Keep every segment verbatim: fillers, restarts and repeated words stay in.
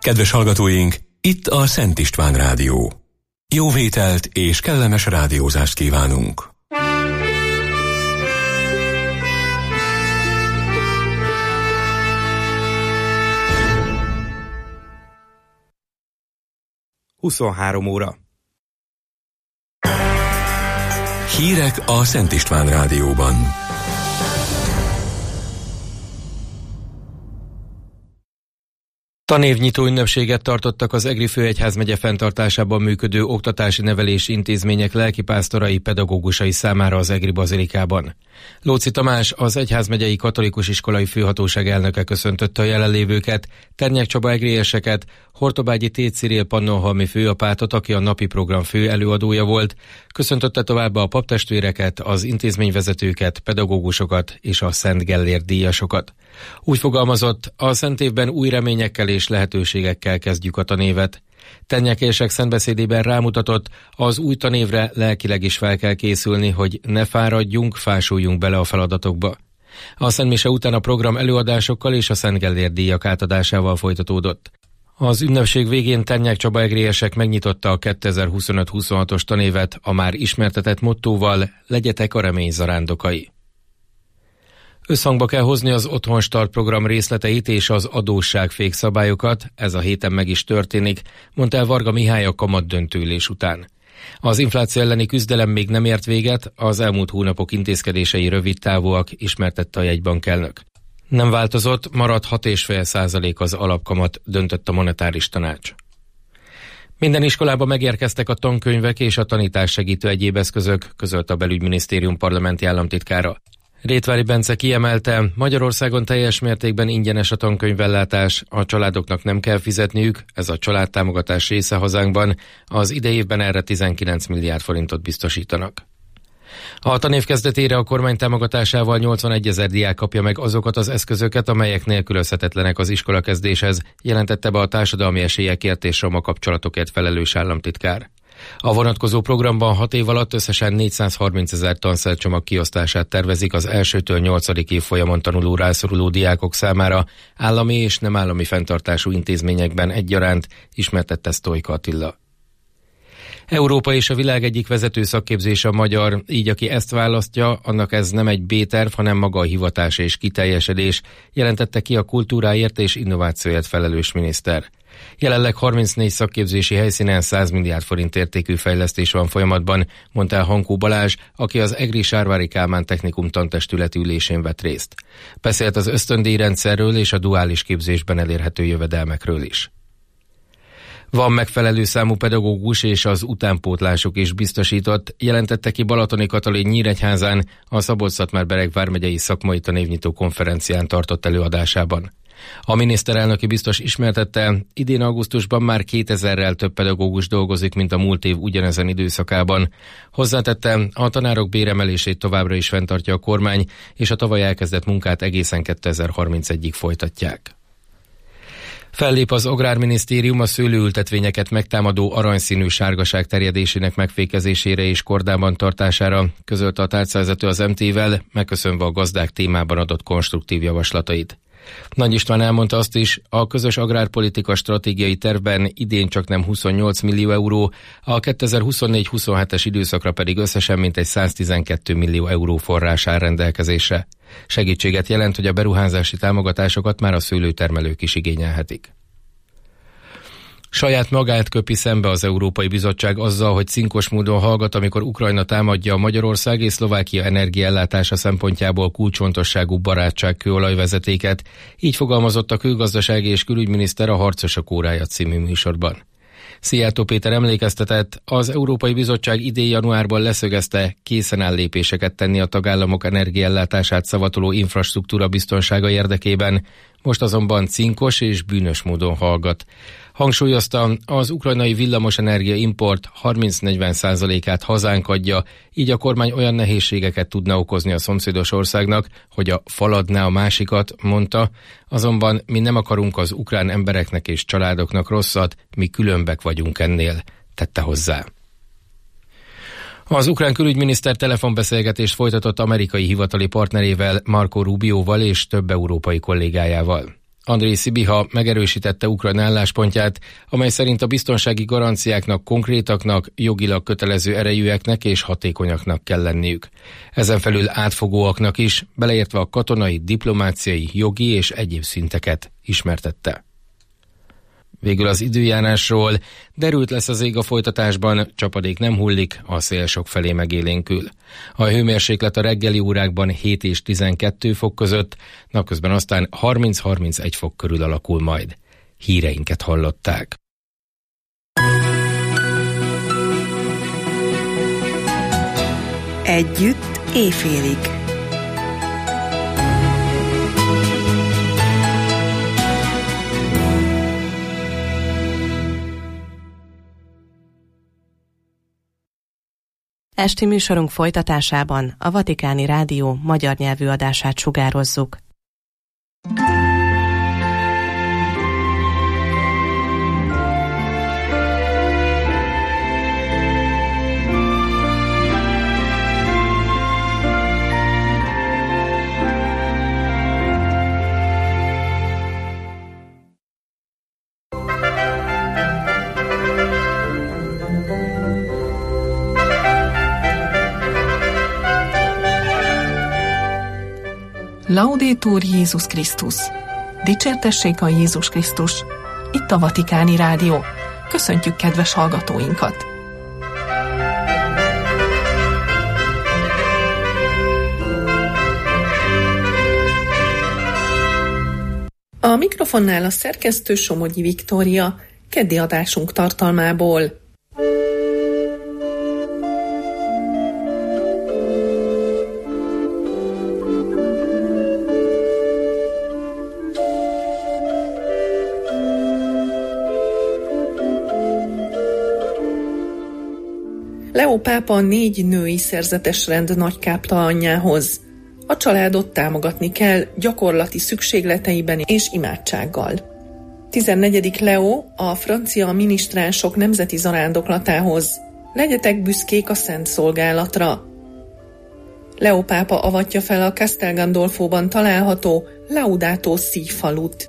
Kedves hallgatóink, itt a Szent István Rádió. Jó vételt és kellemes rádiózást kívánunk! huszonhárom óra. Hírek a Szent István Rádióban. Tanévnyitó ünnepséget tartottak az Egri főegyházmegye fenntartásában működő oktatási nevelési intézmények lelkipásztorai, pedagógusai számára az Egri bazilikában. Lóczy Tamás, az Egyházmegyei Katolikus Iskolai Főhatóság elnöke köszöntötte a jelenlévőket, Ternyák Csaba egrieseket, Hortobágyi Th. Cirill pannonhalmi főapátot, aki a napi program fő előadója volt, köszöntötte továbbá a paptestvéreket, az intézményvezetőket, pedagógusokat és a Szent Gellért díjasokat. Úgy fogalmazott, a szent évben új reményekkel és lehetőségekkel kezdjük a tanévet. Ternyákések szentbeszédében rámutatott, az új tanévre lelkileg is fel kell készülni, hogy ne fáradjunk, fásuljunk bele a feladatokba. A szentmise után a program előadásokkal és a Szent Gellért díjak átadásával folytatódott. Az ünnepség végén Ternyák Csaba egriesek megnyitotta a kétezer-huszonöt huszonhatos tanévet a már ismertetett mottóval: legyetek a remény zarándokai. Összhangba kell hozni az Otthonstart program részleteit és az adósságfék szabályokat, ez a héten meg is történik, mondta el Varga Mihály a kamatdöntőülés után. Az infláció elleni küzdelem még nem ért véget, az elmúlt hónapok intézkedései rövid távúak, ismertette a jegybankelnök. Nem változott, maradt hat egész öt százalék az alapkamat, döntött a monetáris tanács. Minden iskolába megérkeztek a tankönyvek és a tanítás segítő egyéb eszközök, közölt a Belügyminisztérium parlamenti államtitkára. Rétvári Bence kiemelte, Magyarországon teljes mértékben ingyenes a tankönyvellátás, a családoknak nem kell fizetniük, ez a családtámogatás része hazánkban, az idei évben erre tizenkilenc milliárd forintot biztosítanak. A tanév kezdetére a kormány támogatásával nyolcvanegyezer diák kapja meg azokat az eszközöket, amelyek nélkülözhetetlenek az iskolakezdéshez, jelentette be a társadalmi esélyekért és roma kapcsolatokért felelős államtitkár. A vonatkozó programban hat év alatt összesen négyszázharmincezer tanszercsomag kiosztását tervezik az elsőtől nyolcadik évfolyamon tanuló rászoruló diákok számára, állami és nem állami fenntartású intézményekben egyaránt, ismertette Sztojka Attila. Európa és a világ egyik vezető szakképzése a magyar, így aki ezt választja, annak ez nem egy B-terv, hanem maga a hivatás és kiteljesedés, jelentette ki a kultúráért és innovációért felelős miniszter. Jelenleg harmincnégy szakképzési helyszínen száz milliárd forint értékű fejlesztés van folyamatban, mondta el Hankó Balázs, aki az Egri Sárvári Kálmán Technikum tantestületi ülésén vett részt. Beszélt az ösztöndíjrendszerről és a duális képzésben elérhető jövedelmekről is. Van megfelelő számú pedagógus és az utánpótlások is biztosított, jelentette ki Balatoni Katalin Nyíregyházán a Szabolcs-Szatmár-Bereg vármegyei szakmai tanévnyitó konferencián tartott előadásában. A miniszterelnöki biztos ismertette, idén augusztusban már kétezerrel több pedagógus dolgozik, mint a múlt év ugyanezen időszakában. Hozzátette, a tanárok béremelését továbbra is fenntartja a kormány, és a tavaly elkezdett munkát egészen kétezer-harmincegyig folytatják. Fellép az Agrárminisztérium a szőlőültetvényeket megtámadó aranyszínű sárgaság terjedésének megfékezésére és kordában tartására, közölte a tárcavezető az em té-vel, megköszönve a gazdák témában adott konstruktív javaslatait. Nagy István elmondta azt is, a közös agrárpolitika stratégiai tervben idén csak nem huszonnyolc millió euró, a kétezer-huszonnégy huszonhetes időszakra pedig összesen mintegy száztizenkét millió euró forrás áll rendelkezésre. Segítséget jelent, hogy a beruházási támogatásokat már a szőlőtermelők is igényelhetik. Saját magát köpi szembe az Európai Bizottság azzal, hogy cinkos módon hallgat, amikor Ukrajna támadja a Magyarország és Szlovákia energiaellátása szempontjából kulcsfontosságú barátságkőolajvezetéket, így fogalmazott a külgazdasági és külügyminiszter a Harcosok órája című műsorban. Szijjártó Péter emlékeztetett, az Európai Bizottság idén januárban leszögezte, készen áll lépéseket tenni a tagállamok energiaellátását szavatoló infrastruktúra biztonsága érdekében, most azonban cinkos és bűnös módon hallgat. Hangsúlyozta, az ukrajnai villamosenergia import harminc-negyven százalékát hazánk adja, így a kormány olyan nehézségeket tudna okozni a szomszédos országnak, hogy a faladná a másikat, mondta, azonban mi nem akarunk az ukrán embereknek és családoknak rosszat, mi különbek vagyunk ennél, tette hozzá. Az ukrán külügyminiszter telefonbeszélgetést folytatott amerikai hivatali partnerével, Marco Rubioval és több európai kollégájával. Andrej Sibiha megerősítette Ukrajna álláspontját, amely szerint a biztonsági garanciáknak konkrétaknak, jogilag kötelező erejűeknek és hatékonyaknak kell lenniük. Ezen felül átfogóaknak is, beleértve a katonai, diplomáciai, jogi és egyéb szinteket ismertette. Végül az időjárásról: derült lesz az ég a folytatásban, csapadék nem hullik, a szél sokfelé megélénkül. A hőmérséklet a reggeli órákban hét és tizenkettő fok között, napközben aztán harminc-harmincegy fok körül alakul majd. Híreinket hallották. Együtt éjfélig. Esti műsorunk folytatásában a Vatikáni Rádió magyar nyelvű adását sugározzuk. Laudetur Jézus Krisztus! Dicsértessék a Jézus Krisztus! Itt a Vatikáni Rádió. Köszöntjük kedves hallgatóinkat! A mikrofonnál a szerkesztő Somogyi Viktória, keddi adásunk tartalmából. Leó pápa négy női szerzetes rend nagykáptalanjához. A családot támogatni kell gyakorlati szükségleteiben és imádsággal. tizennegyedik Leó a francia minisztránsok nemzeti zarándoklatához. Legyetek büszkék a szent szolgálatra. Leó pápa avatja fel a Castel Gandolfóban található Laudato Si falut.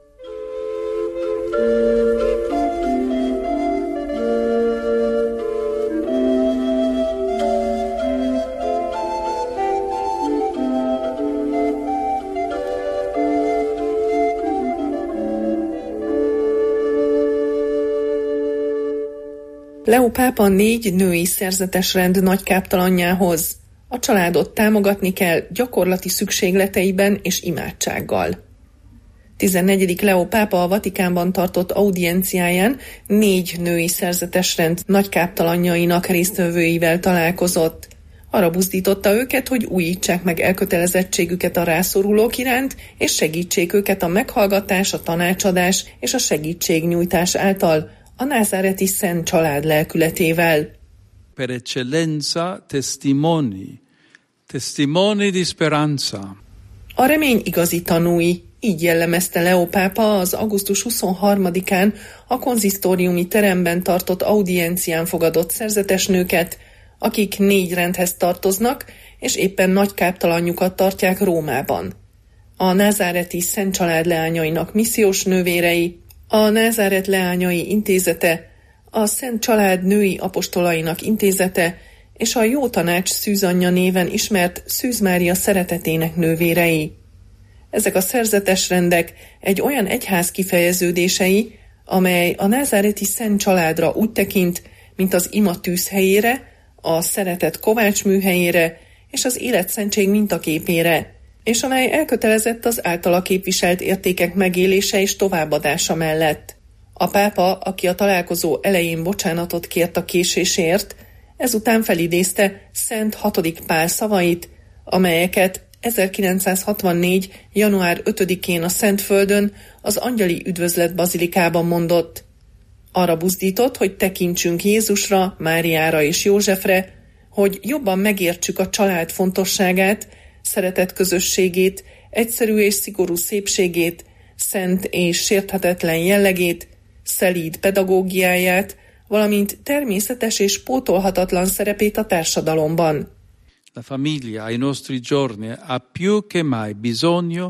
Leó pápa négy női szerzetes rend nagykáptalanjához. A családot támogatni kell gyakorlati szükségleteiben és imádsággal. tizennegyedik Leó pápa a Vatikánban tartott audienciáján négy női szerzetes rend nagykáptalanjainak résztvevőivel találkozott. Arra buzdította őket, hogy újítsák meg elkötelezettségüket a rászorulók iránt, és segítsék őket a meghallgatás, a tanácsadás és a segítségnyújtás által, a názáreti Szent Család lelkületével. Per eccellenza testimoni, testimoni di speranza. A remény igazi tanúi, így jellemezte Leó pápa az augusztus huszonharmadikán a konzisztóriumi teremben tartott audiencián fogadott szerzetes nőket, akik négy rendhez tartoznak, és éppen nagykáptalanjukat tartják Rómában. A názáreti Szent Család leányainak missziós nővérei, a Názáret Leányai Intézete, a Szent Család Női Apostolainak Intézete és a Jó Tanács Szűzanyja néven ismert Szűz Mária Szeretetének nővérei. Ezek a szerzetes rendek egy olyan egyház kifejeződései, amely a názáreti Szent Családra úgy tekint, mint az ima tűzhelyére, a szeretet kovácsműhelyére és az életszentség mintaképére, és amely elkötelezett az általa képviselt értékek megélése és továbbadása mellett. A pápa, aki a találkozó elején bocsánatot kért a késésért, ezután felidézte Szent hatodik Pál szavait, amelyeket ezerkilencszázhatvannégy. január ötödikén a Szentföldön az Angyali Üdvözlet bazilikában mondott. Arra buzdított, hogy tekintsünk Jézusra, Máriára és Józsefre, hogy jobban megértsük a család fontosságát, szeretet közösségét, egyszerű és szigorú szépségét, szent és sérthetetlen jellegét, szelíd pedagógiáját, valamint természetes és pótolhatatlan szerepét a társadalomban. La famiglia ai nostri giorni ha più che mai bisogno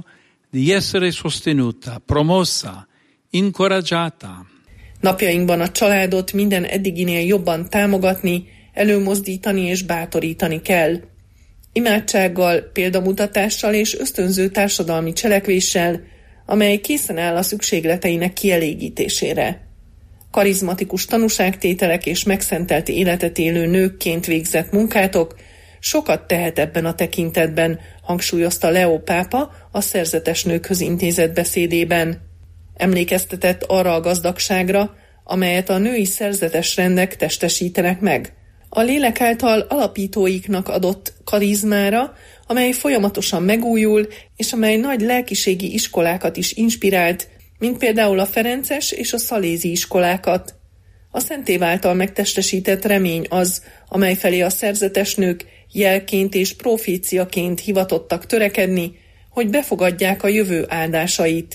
di essere sostenuta, promossa, incoraggiata. Napjainkban a családot minden eddiginél jobban támogatni, előmozdítani és bátorítani kell. Imádsággal, példamutatással és ösztönző társadalmi cselekvéssel, amely készen áll a szükségleteinek kielégítésére. Karizmatikus tanúságtételek és megszentelt életet élő nőkként végzett munkátok sokat tehet ebben a tekintetben, hangsúlyozta Leó pápa a szerzetes nőkhöz intézett beszédében. Emlékeztetett arra a gazdagságra, amelyet a női szerzetes rendek testesítenek meg. A lélek által alapítóiknak adott karizmára, amely folyamatosan megújul, és amely nagy lelkiségi iskolákat is inspirált, mint például a ferences és a szalézi iskolákat. A Szentév által megtestesített remény az, amely felé a szerzetes nők jelként és proféciaként hivatottak törekedni, hogy befogadják a jövő áldásait.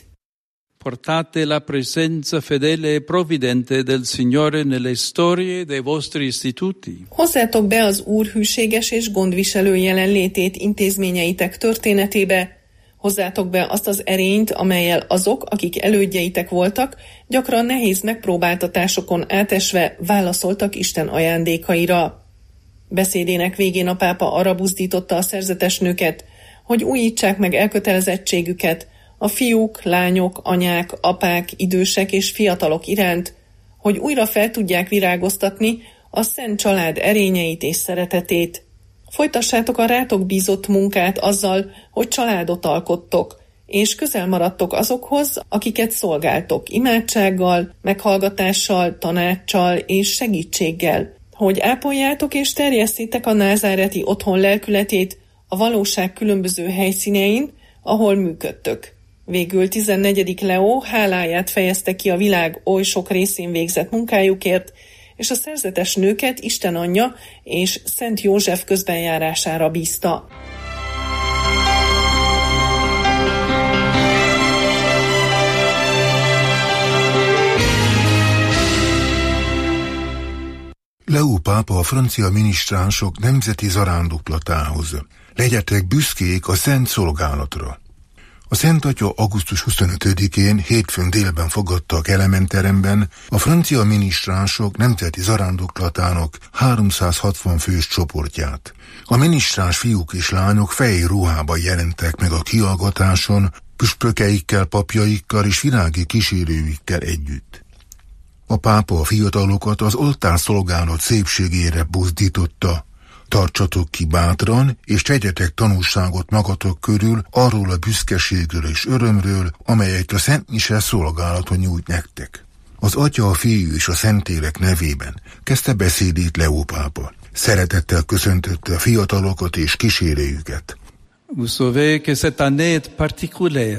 Portate la presenza fedele e provvidente del Signore nelle storie dei vostri istituti. Hozzátok be az Úr hűséges és gondviselő jelenlétét intézményeitek történetébe. Hozzátok be azt az erényt, amellyel azok, akik elődjeitek voltak, gyakran nehéz megpróbáltatásokon átesve válaszoltak Isten ajándékaira. Beszédének végén a pápa arra buzdította a szerzetes nőket, hogy újítsák meg elkötelezettségüket a fiúk, lányok, anyák, apák, idősek és fiatalok iránt, hogy újra fel tudják virágoztatni a szent család erényeit és szeretetét. Folytassátok a rátok bízott munkát azzal, hogy családot alkottok, és közel maradtok azokhoz, akiket szolgáltok imádsággal, meghallgatással, tanáccsal és segítséggel, hogy ápoljátok és terjesszétek a názáreti otthon lelkületét a valóság különböző helyszínein, ahol működtök. Végül tizennegyedik Leó háláját fejezte ki a világ oly sok részén végzett munkájukért, és a szerzetes nőket Isten anyja és Szent József közbenjárására bízta. Leó pápa a francia minisztránsok nemzeti zarándoklatához. Legyetek büszkék a szent szolgálatra. A Szent Atya augusztus huszonötödikén hétfőn délben fogadta a Kelemen-teremben a francia minisztránsok nemzeti zarándoklatának háromszázhatvan fős csoportját. A minisztráns fiúk és lányok fehér ruhában jelentek meg a kihallgatáson, püspökeikkel, papjaikkal és virági kísérőikkel együtt. A pápa a fiatalokat az oltárszolgálat szépségére buzdította. Tartsatok ki bátran, és tegyetek tanulságot magatok körül arról a büszkeségről és örömről, amelyet a Szent Mise szolgálaton nyújt nektek. Az Atya, a Fiú és a Szentlélek nevében kezdte beszédét Leó pápa. Szeretettel köszöntötte a fiatalokat és kísérőjüket. Vous savez que cette année est particulière.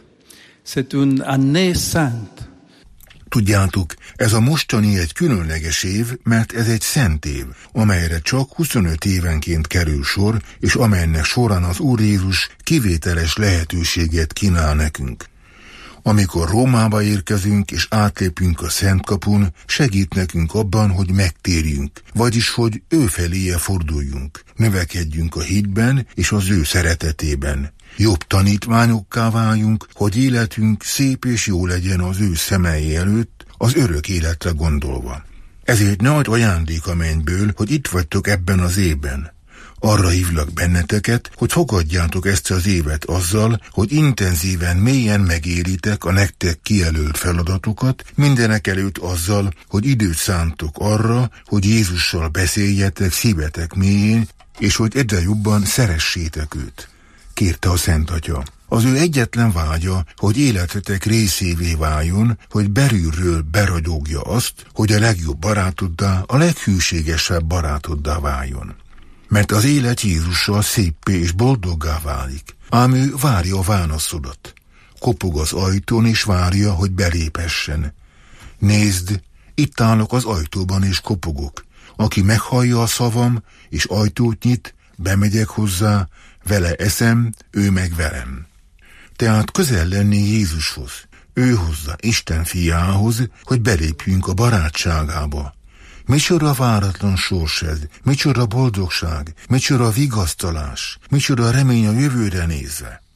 C'est une année sainte. Tudjátok, ez a mostani egy különleges év, mert ez egy szent év, amelyre csak huszonöt évenként kerül sor, és amelynek során az Úr Jézus kivételes lehetőséget kínál nekünk. Amikor Rómába érkezünk és átlépünk a Szent Kapun, segít nekünk abban, hogy megtérjünk, vagyis hogy ő feléje forduljunk, növekedjünk a hitben és az ő szeretetében. Jobb tanítványokká váljunk, hogy életünk szép és jó legyen az ő szemei előtt, az örök életre gondolva. Ezért nagy ajándék a mennyből, hogy itt vagytok ebben az évben. Arra hívlak benneteket, hogy fogadjátok ezt az évet azzal, hogy intenzíven, mélyen megéritek a nektek kijelölt feladatokat, mindenek előtt azzal, hogy időt szántok arra, hogy Jézussal beszéljetek szívetek mélyén, és hogy egyre jobban szeressétek őt. Kérte a Szent Atya. Az ő egyetlen vágya, hogy életetek részévé váljon, hogy belülről beragyogja azt, hogy a legjobb barátoddá, a leghűségesebb barátoddá váljon. Mert az élet Jézussal széppé és boldoggá válik, ám ő várja a válaszodat. Kopog az ajtón és várja, hogy beléphessen. Nézd, itt állok az ajtóban és kopogok. Aki meghallja a szavam és ajtót nyit, bemegyek hozzá, vele eszem, ő meg velem. Tehát közel lenni Jézushoz, ő hozzá Isten fiához, hogy belépjünk a barátságába. Micsoda váratlan sors ez, micsoda boldogság, micsoda vigasztalás, micsoda remény a jövőre nézve.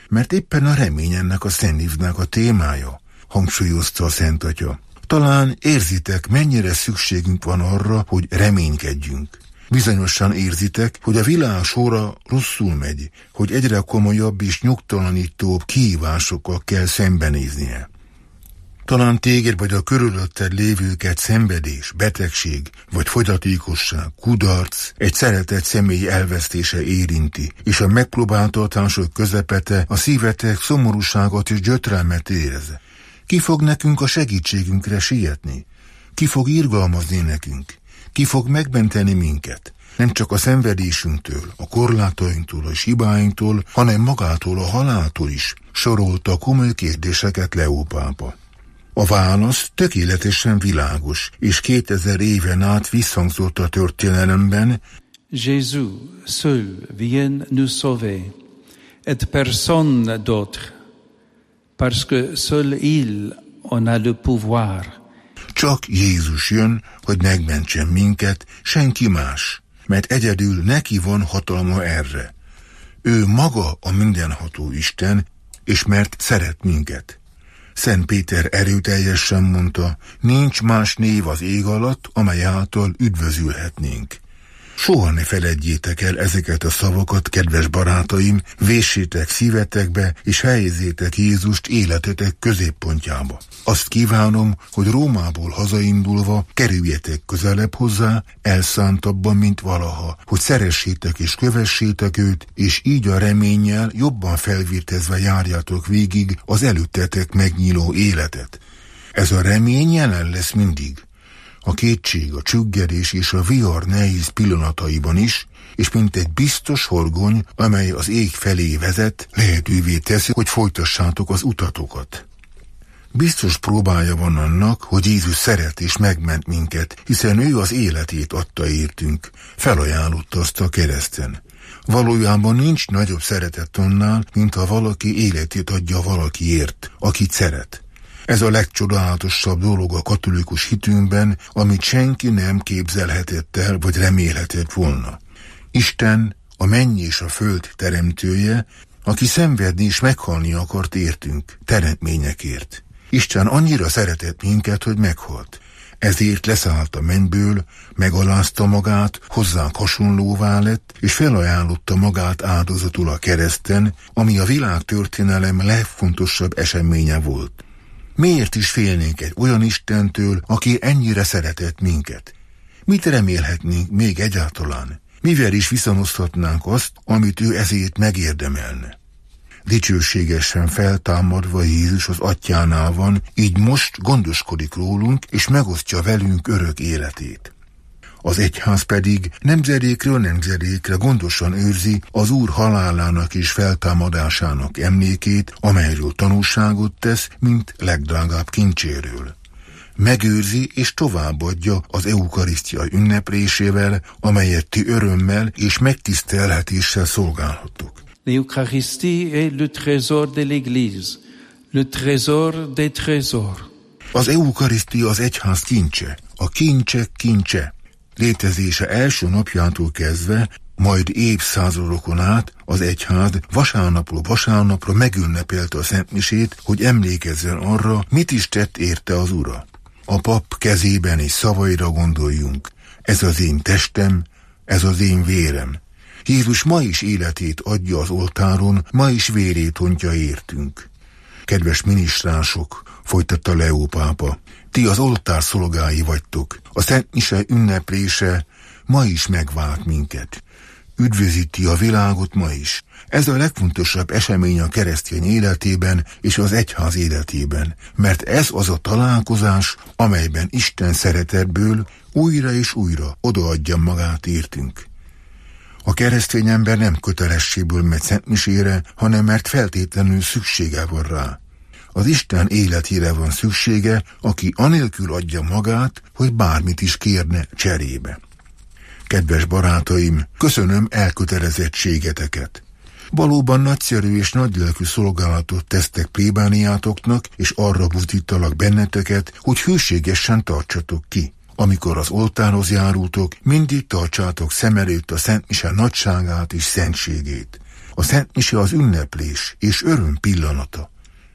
mert éppen a remény ennek a szentívnek a témája, hangsúlyozta a Szent Atya. Talán érzitek, mennyire szükségünk van arra, hogy reménykedjünk. Bizonyosan érzitek, hogy a világ sora rosszul megy, hogy egyre komolyabb és nyugtalanítóbb kihívásokkal kell szembenéznie. Talán téged vagy a körülötted lévőket szenvedés, betegség vagy fogyatékosság, kudarc, egy szeretett személy elvesztése érinti, és a megpróbáltatások közepete a szívetek szomorúságot és gyötrelmet érez. Ki fog nekünk a segítségünkre sietni? Ki fog irgalmazni nekünk? Ki fog megmenteni minket? Nem csak a szenvedésünktől, a korlátainktól, a hibáinktól, hanem magától, a haláltól is, sorolta komoly kérdéseket Leó pápa. A válasz tökéletesen világos, és kétezer éven át visszhangzott a történelemben. Jésus seul vient nous sauver, et personne d'autre, parce que seul il en a le pouvoir. Csak Jézus jön, hogy megmentsen minket, senki más, mert egyedül neki van hatalma erre. Ő maga a mindenható Isten, és mert szeret minket. Szent Péter erőteljesen mondta, nincs más név az ég alatt, amely által üdvözülhetnénk. Soha ne feledjétek el ezeket a szavakat, kedves barátaim, véssétek szívetekbe, és helyezzétek Jézust életetek középpontjába. Azt kívánom, hogy Rómából hazaindulva kerüljetek közelebb hozzá, elszántabban, mint valaha, hogy szeressétek és kövessétek őt, és így a reménnyel jobban felvértezve járjátok végig az előttetek megnyíló életet. Ez a remény jelen lesz mindig. A kétség, a csüggedés és a vihar nehéz pillanataiban is, és mint egy biztos horgony, amely az ég felé vezet, lehetővé teszi, hogy folytassátok az utatokat. Biztos próbája van annak, hogy Jézus szeret és megment minket, hiszen ő az életét adta értünk, felajánlotta azt a kereszten. Valójában nincs nagyobb szeretet annál, mint ha valaki életét adja valakiért, akit szeret. Ez a legcsodálatosabb dolog a katolikus hitünkben, amit senki nem képzelhetett el, vagy remélhetett volna. Isten, a menny és a föld teremtője, aki szenvedni és meghalni akart értünk, teremtményekért. Isten annyira szeretett minket, hogy meghalt. Ezért leszállt a mennyből, megalázta magát, hozzánk hasonlóvá lett, és felajánlotta magát áldozatul a kereszten, ami a világtörténelem legfontosabb eseménye volt. Miért is félnénk egy olyan Istentől, aki ennyire szeretett minket? Mit remélhetnénk még egyáltalán? Mivel is viszonozhatnánk azt, amit ő ezért megérdemelne? Dicsőségesen feltámadva Jézus az Atyánál van, így most gondoskodik rólunk, és megosztja velünk örök életét. Az egyház pedig nemzedékről nemzedékre gondosan őrzi az Úr halálának és feltámadásának emlékét, amelyről tanúságot tesz, mint legdrágább kincséről. Megőrzi és továbbadja az eukarisztia ünneplésével, amelyet ti örömmel és megtisztelhetéssel szolgálhatok. L'Eucharistie est le trésor de l'Église, le trésor des trésors. Az eukarisztia az egyház kincse, a kincsek kincse. Létezése első napjától kezdve, majd évszázadokon át az egyház vasárnapról vasárnapra megünnepelte a szentmisét, hogy emlékezzen arra, mit is tett érte az Ura. A pap kezében és szavaira gondoljunk. Ez az én testem, ez az én vérem. Jézus ma is életét adja az oltáron, ma is vérét ontja értünk. Kedves minisztránsok, folytatta Leó pápa, ti az oltár szolgái vagytok. A szentmise ünneplése ma is megvált minket. Üdvözíti a világot ma is. Ez a legfontosabb esemény a keresztény életében és az egyház életében, mert ez az a találkozás, amelyben Isten szeretetből újra és újra odaadja magát értünk. A keresztény ember nem kötelességből megy szentmisére, hanem mert feltétlenül szüksége van rá. Az Isten életére van szüksége, aki anélkül adja magát, hogy bármit is kérne cserébe. Kedves barátaim, köszönöm elkötelezettségeteket. Valóban nagyszerű és nagylelkű szolgálatot tesztek plébániátoknak, és arra buzdítalak benneteket, hogy hűségesen tartsatok ki. Amikor az oltárhoz járultok, mindig tartsátok szem előtt a szentmise nagyságát és szentségét. A szentmise az ünneplés és öröm pillanata.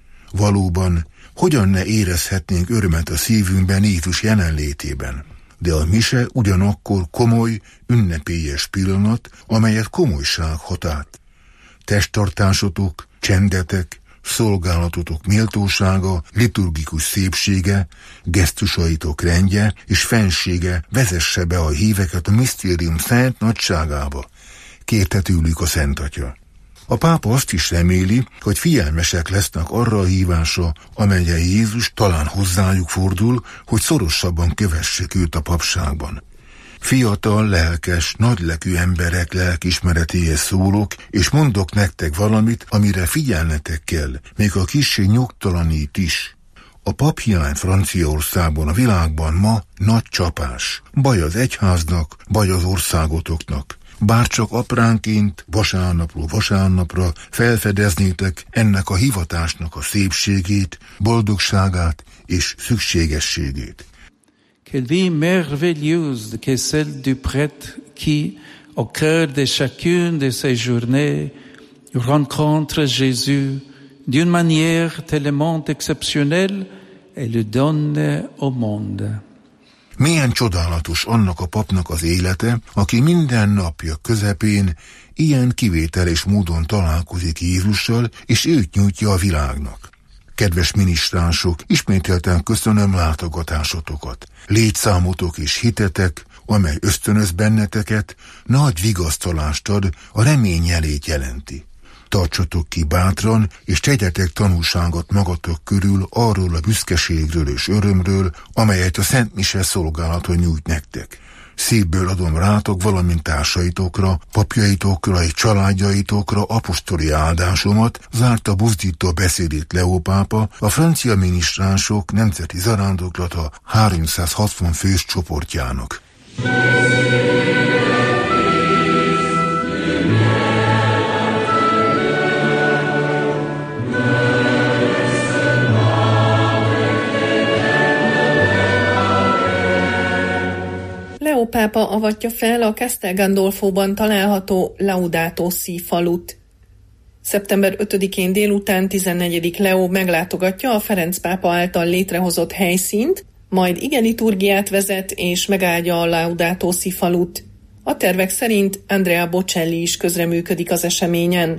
Valóban, hogyan ne érezhetnénk örömet a szívünkben Jézus jelenlétében? De a mise ugyanakkor komoly, ünnepélyes pillanat, amelyet komolyság hat át. Testtartásotok, csendetek, szolgálatotok méltósága, liturgikus szépsége, gesztusaitok rendje és fensége vezesse be a híveket a misztérium szent nagyságába, kérte tőlük a Szent Atya. A pápa azt is reméli, hogy figyelmesek lesznek arra a hívásra, amelyen Jézus talán hozzájuk fordul, hogy szorosabban kövessék őt a papságban. Fiatal, lelkes, nagylelkű emberek lelkiismeretéhez szólok, és mondok nektek valamit, amire figyelnetek kell, még a kissé nyugtalanít is. A paphiány Franciaországban, a világban ma nagy csapás. Baj az egyháznak, baj az országotoknak. Bárcsak apránként, vasárnapról vasárnapra felfedeznétek ennek a hivatásnak a szépségét, boldogságát és szükségességét. Quelle vie merveilleuse qu'est celle du prêtre qui, au cœur de chacune de ses journées, rencontre Jésus d'une manière tellement exceptionnelle et le donne au monde. Milyen csodálatos annak a papnak az élete, aki minden napja közepén ilyen kivételes módon találkozik Jézussal, és őt nyújtja a világnak. Kedves minisztránsok, ismételten köszönöm látogatásotokat. Létszámotok és hitetek, amely ösztönöz benneteket, nagy vigasztalást ad, a remény jelét jelenti. Tartsatok ki bátran, és tegyetek tanúságot magatok körül arról a büszkeségről és örömről, amelyet a Szent Mise szolgálaton nyújt nektek. Szívből adom rátok, valamint társaitokra, papjaitokra és családjaitokra apostoli áldásomat, zárta buzdító beszédét Leó pápa, a francia minisztránsok nemzeti zarándoklata háromszázhatvan fős csoportjának. Leó pápa avatja fel a Castel Gandolfóban található Laudato Si falut. szeptember ötödikén délután tizennegyedik Leó meglátogatja a Ferenc pápa által létrehozott helyszínt, majd igeliturgiát vezet és megáldja a Laudato Si falut. A tervek szerint Andrea Bocelli is közreműködik az eseményen.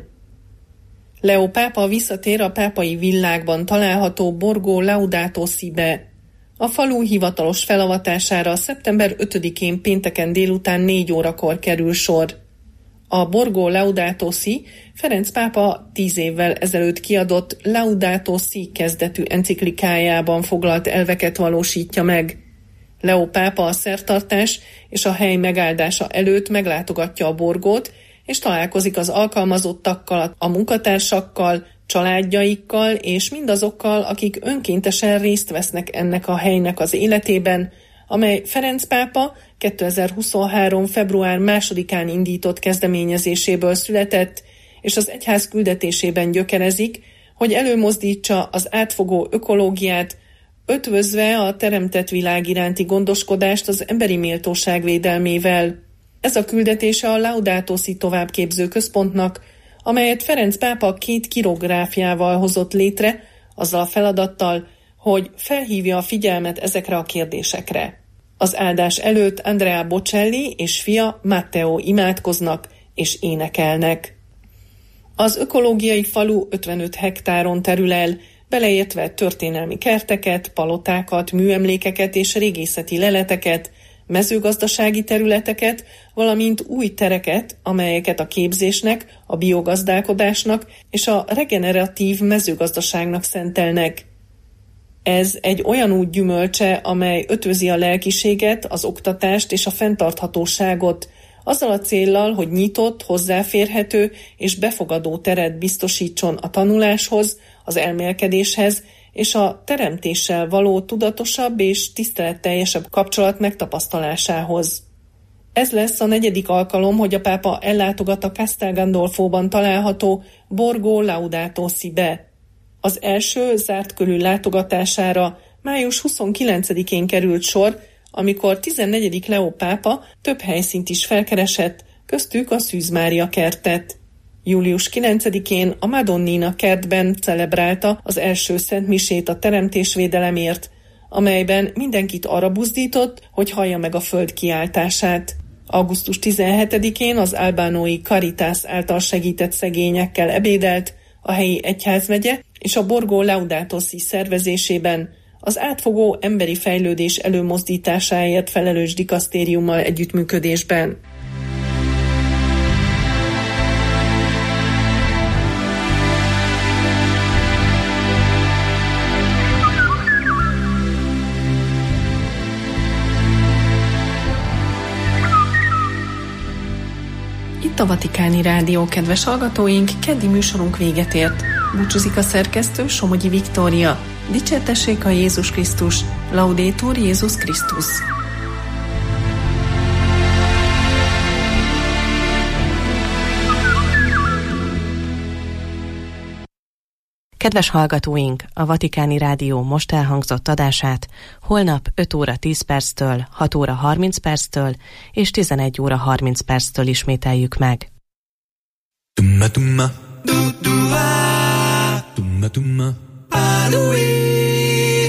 Leó pápa visszatér a pápai villákban található Borgo Laudato Si-be. A falu hivatalos felavatására szeptember ötödikén pénteken délután négy órakor kerül sor. A Borgo Laudato Si Ferenc pápa tíz évvel ezelőtt kiadott Laudato Si kezdetű enciklikájában foglalt elveket valósítja meg. Leó pápa a szertartás és a hely megáldása előtt meglátogatja a borgót, és találkozik az alkalmazottakkal, a munkatársakkal, családjaikkal és mindazokkal, akik önkéntesen részt vesznek ennek a helynek az életében, amely Ferenc pápa kétezer-huszonhárom. február másodikán indított kezdeményezéséből született, és az egyház küldetésében gyökerezik, hogy előmozdítsa az átfogó ökológiát, ötvözve a teremtett világ iránti gondoskodást az emberi méltóság védelmével. Ez a küldetése a Laudato Si továbbképző központnak, amelyet Ferenc pápa két kirográfiával hozott létre, azzal a feladattal, hogy felhívja a figyelmet ezekre a kérdésekre. Az áldás előtt Andrea Bocelli és fia Matteo imádkoznak és énekelnek. Az ökológiai falu ötvenöt hektáron terül el, beleértve történelmi kerteket, palotákat, műemlékeket és régészeti leleteket, mezőgazdasági területeket, valamint új tereket, amelyeket a képzésnek, a biogazdálkodásnak és a regeneratív mezőgazdaságnak szentelnek. Ez egy olyan út gyümölcse, amely ötvözi a lelkiséget, az oktatást és a fenntarthatóságot, azzal a céllal, hogy nyitott, hozzáférhető és befogadó teret biztosítson a tanuláshoz, az elmélkedéshez és a teremtéssel való tudatosabb és tiszteletteljesebb kapcsolat megtapasztalásához. Ez lesz a negyedik alkalom, hogy a pápa ellátogat a Castel Gandolfóban található Borgo Laudato Si-be. Az első zárt körű látogatására május huszonkilencedikén került sor, amikor tizennegyedik Leó pápa több helyszínt is felkeresett, köztük a Szűz Mária kertet. július kilencedikén a Madonnina kertben celebrálta az első szentmisét a teremtésvédelemért, amelyben mindenkit arra buzdított, hogy hallja meg a föld kiáltását. augusztus tizenhetedikén az albánói Caritas által segített szegényekkel ebédelt a helyi egyházmegye és a Borgo Laudatosi szervezésében az átfogó emberi fejlődés előmozdításáért felelős dikasztériummal együttműködésben. Itt a Vatikáni Rádió, kedves hallgatóink, keddi műsorunk véget ért. Búcsúzik a szerkesztő, Somogyi Viktória. Dicsértessék a Jézus Krisztus, Laudetur Jézus Krisztus. Kedves hallgatóink, a Vatikáni Rádió most elhangzott adását holnap öt óra tíz perctől, hat óra harminc perctől és tizenegy óra harminc perctől ismételjük meg. Tumma tumma, du du va, tumma tumma, hallelujah,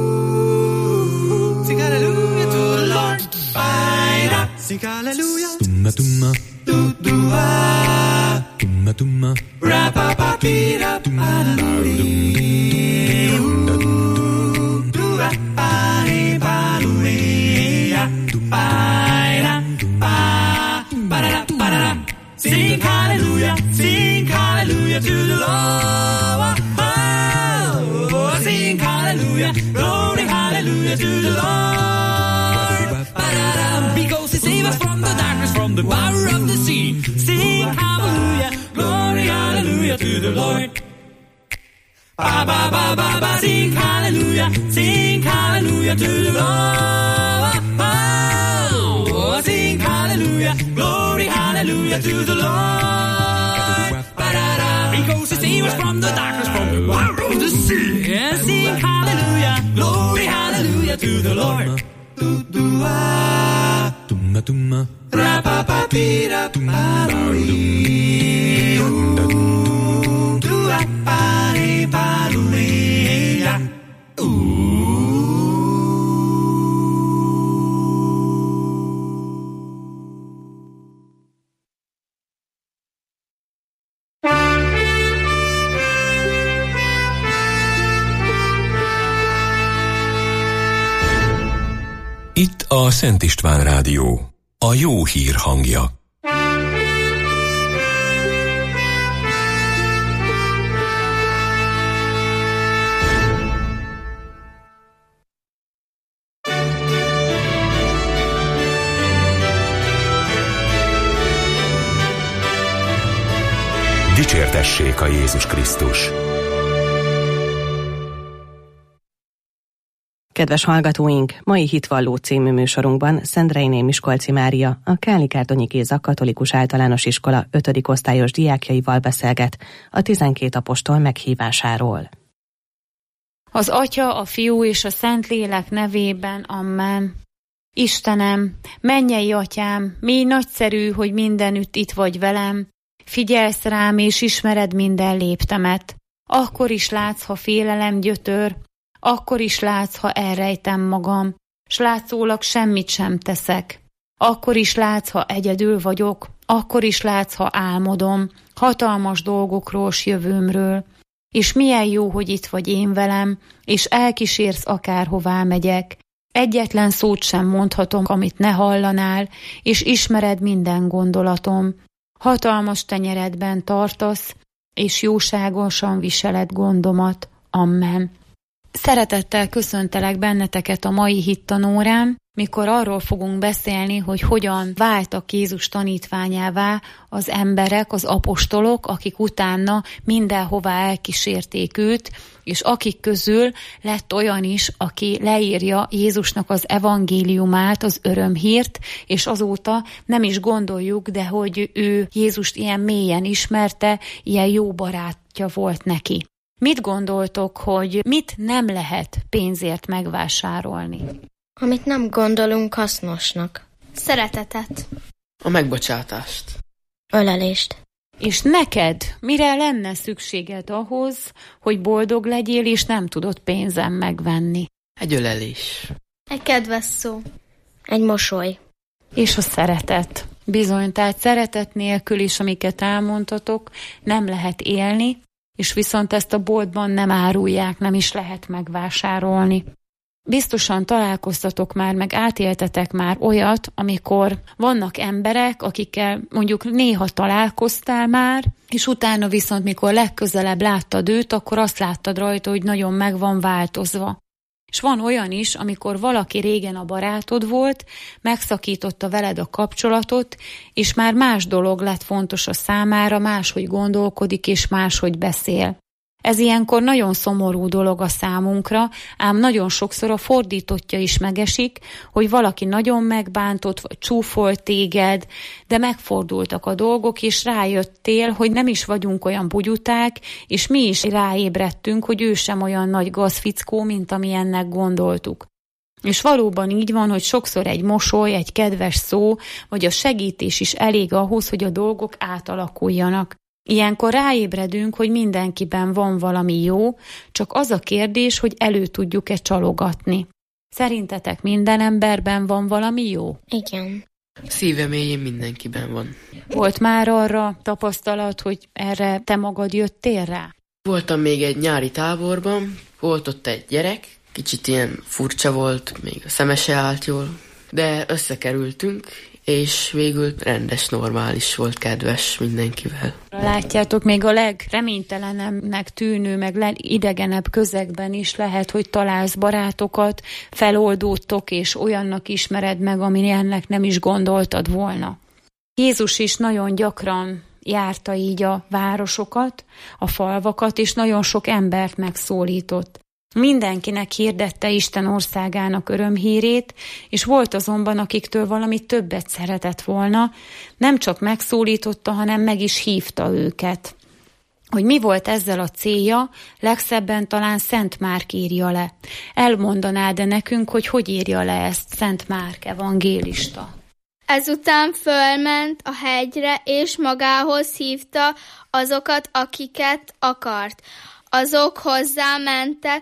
sing hallelujah to the Lord, Baira, sing hallelujah, tumma tumma, du du va, tumma tumma, ra pa pa pi ra, hallelujah, du ra pa re pa hallelujah, Baira, ba ba ra ba ra. Sing hallelujah, sing hallelujah to the Lord. Oh, sing hallelujah, glory hallelujah to the Lord. Because he saved us from the darkness, from the power of the sea. Sing hallelujah, glory hallelujah to the Lord. Ba ba ba ba ba, sing hallelujah, sing hallelujah to the Lord. Oh, sing hallelujah, glory hallelujah to the Lord. Because he saved us from the darkness, from the power of the sea. Yeah, sing hallelujah, glory hallelujah to the Lord. Do do ah, tumma tumma, ra pa pa pi ra pa ri, do ah pa ri pa ri ya. Itt a Szent István Rádió, a jó hír hangja. Dicsértessék a Jézus Krisztus! Kedves hallgatóink, mai Hitvalló című műsorunkban Szendreiné Miskolci Mária, a Káli-Kárdonyi Géza Katolikus Általános Iskola ötödik osztályos diákjaival beszélget a tizenkét apostol meghívásáról. Az Atya, a Fiú és a Szentlélek nevében, amen. Istenem, mennyei Atyám, mi nagyszerű, hogy mindenütt itt vagy velem, figyelsz rám és ismered minden léptemet. Akkor is látsz, ha félelem gyötör, akkor is látsz, ha elrejtem magam, s látszólag semmit sem teszek. Akkor is látsz, ha egyedül vagyok, akkor is látsz, ha álmodom, hatalmas dolgokról s jövőmről. És milyen jó, hogy itt vagy én velem, és elkísérsz akárhová megyek. Egyetlen szót sem mondhatom, amit ne hallanál, és ismered minden gondolatom. Hatalmas tenyeredben tartasz, és jóságosan viseled gondomat. Amen. Szeretettel köszöntelek benneteket a mai hittanórán, mikor arról fogunk beszélni, hogy hogyan váltak Jézus tanítványává az emberek, az apostolok, akik utána mindenhová elkísérték őt, és akik közül lett olyan is, aki leírja Jézusnak az evangéliumát, az örömhírt, és azóta nem is gondoljuk, de hogy ő Jézust ilyen mélyen ismerte, ilyen jó barátja volt neki. Mit gondoltok, hogy mit nem lehet pénzért megvásárolni? Amit nem gondolunk hasznosnak. Szeretetet. A megbocsátást. Ölelést. És neked mire lenne szükséged ahhoz, hogy boldog legyél, és nem tudod pénzen megvenni? Egy ölelés. Egy kedves szó. Egy mosoly. És a szeretet. Bizony, tehát szeretet nélkül is, amiket elmondtatok, nem lehet élni, és viszont ezt a boltban nem árulják, nem is lehet megvásárolni. Biztosan találkoztatok már, meg átéltetek már olyat, amikor vannak emberek, akikkel mondjuk néha találkoztál már, és utána viszont, mikor legközelebb láttad őt, akkor azt láttad rajta, hogy nagyon meg van változva. És van olyan is, amikor valaki régen a barátod volt, megszakította veled a kapcsolatot, és már más dolog lett fontos a számára, máshogy gondolkodik, és máshogy beszél. Ez ilyenkor nagyon szomorú dolog a számunkra, ám nagyon sokszor a fordítottja is megesik, hogy valaki nagyon megbántott, vagy csúfolt téged, de megfordultak a dolgok, és rájöttél, hogy nem is vagyunk olyan bugyuták, és mi is ráébredtünk, hogy ő sem olyan nagy gazfickó, mint amilyennek gondoltuk. És valóban így van, hogy sokszor egy mosoly, egy kedves szó, vagy a segítés is elég ahhoz, hogy a dolgok átalakuljanak. Ilyenkor ráébredünk, hogy mindenkiben van valami jó, csak az a kérdés, hogy elő tudjuk-e csalogatni. Szerintetek minden emberben van valami jó? Igen. Szíve mélyén mindenkiben van. Volt már arra tapasztalat, hogy erre te magad jöttél rá? Voltam még egy nyári táborban, volt ott egy gyerek, kicsit ilyen furcsa volt, még a szeme se állt jól, de összekerültünk, és végül rendes, normális volt, kedves mindenkivel. Látjátok, még a legreménytelenebbnek tűnő, meg legidegenebb közegben is lehet, hogy találsz barátokat, feloldódtok, és olyannak ismered meg, ami ennek nem is gondoltad volna. Jézus is nagyon gyakran járta így a városokat, a falvakat, és nagyon sok embert megszólított. Mindenkinek hirdette Isten országának örömhírét, és volt azonban, akiktől valami többet szeretett volna, nem csak megszólította, hanem meg is hívta őket. Hogy mi volt ezzel a célja, legszebben talán Szent Márk írja le. Elmondanád-e nekünk, hogy hogy írja le ezt Szent Márk evangélista? Ezután fölment a hegyre, és magához hívta azokat, akiket akart. Azok hozzá mentek,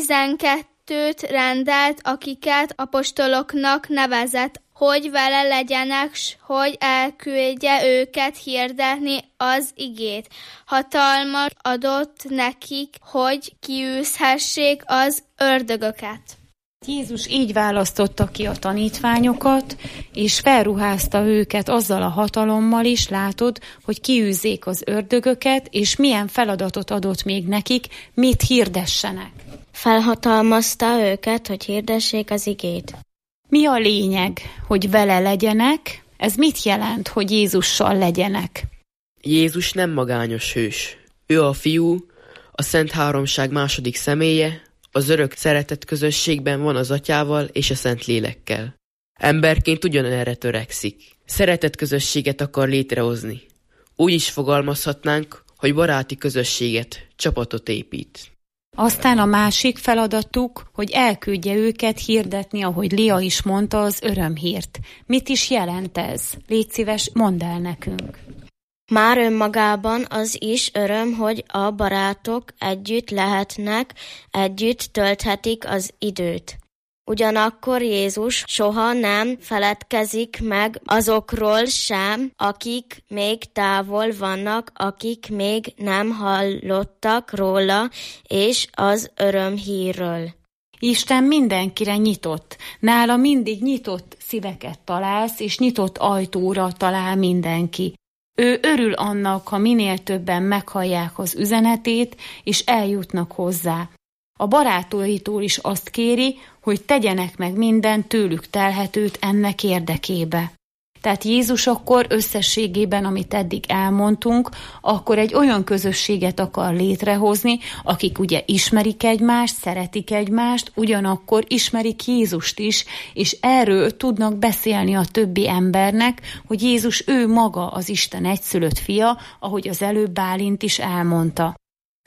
tizenkettőt rendelt, akiket apostoloknak nevezett, hogy vele legyenek, s hogy elküldje őket hirdetni az igét. Hatalmat adott nekik, hogy kiűzhessék az ördögöket. Jézus így választotta ki a tanítványokat, és felruházta őket azzal a hatalommal is, látod, hogy kiűzzék az ördögöket, és milyen feladatot adott még nekik, mit hirdessenek. Felhatalmazta őket, hogy hirdessék az igét. Mi a lényeg, hogy vele legyenek? Ez mit jelent, hogy Jézussal legyenek? Jézus nem magányos hős. Ő a Fiú, a Szent Háromság második személye, az örök szeretet közösségben van az Atyával és a Szent Lélekkel. Emberként ugyanerre törekszik. Szeretet közösséget akar létrehozni. Úgy is fogalmazhatnánk, hogy baráti közösséget, csapatot épít. Aztán a másik feladatuk, hogy elküldje őket hirdetni, ahogy Lia is mondta, az örömhírt. Mit is jelent ez? Légy szíves, mondd el nekünk. Már önmagában az is öröm, hogy a barátok együtt lehetnek, együtt tölthetik az időt. Ugyanakkor Jézus soha nem feledkezik meg azokról sem, akik még távol vannak, akik még nem hallottak róla és az örömhírről. Isten mindenkire nyitott. Nála mindig nyitott szíveket találsz, és nyitott ajtóra talál mindenki. Ő örül annak, ha minél többen meghallják az üzenetét, és eljutnak hozzá. A barátaitól is azt kéri, hogy tegyenek meg minden tőlük telhetőt ennek érdekébe. Tehát Jézus akkor összességében, amit eddig elmondtunk, akkor egy olyan közösséget akar létrehozni, akik ugye ismerik egymást, szeretik egymást, ugyanakkor ismerik Jézust is, és erről tudnak beszélni a többi embernek, hogy Jézus ő maga az Isten egyszülött fia, ahogy az előbb Bálint is elmondta.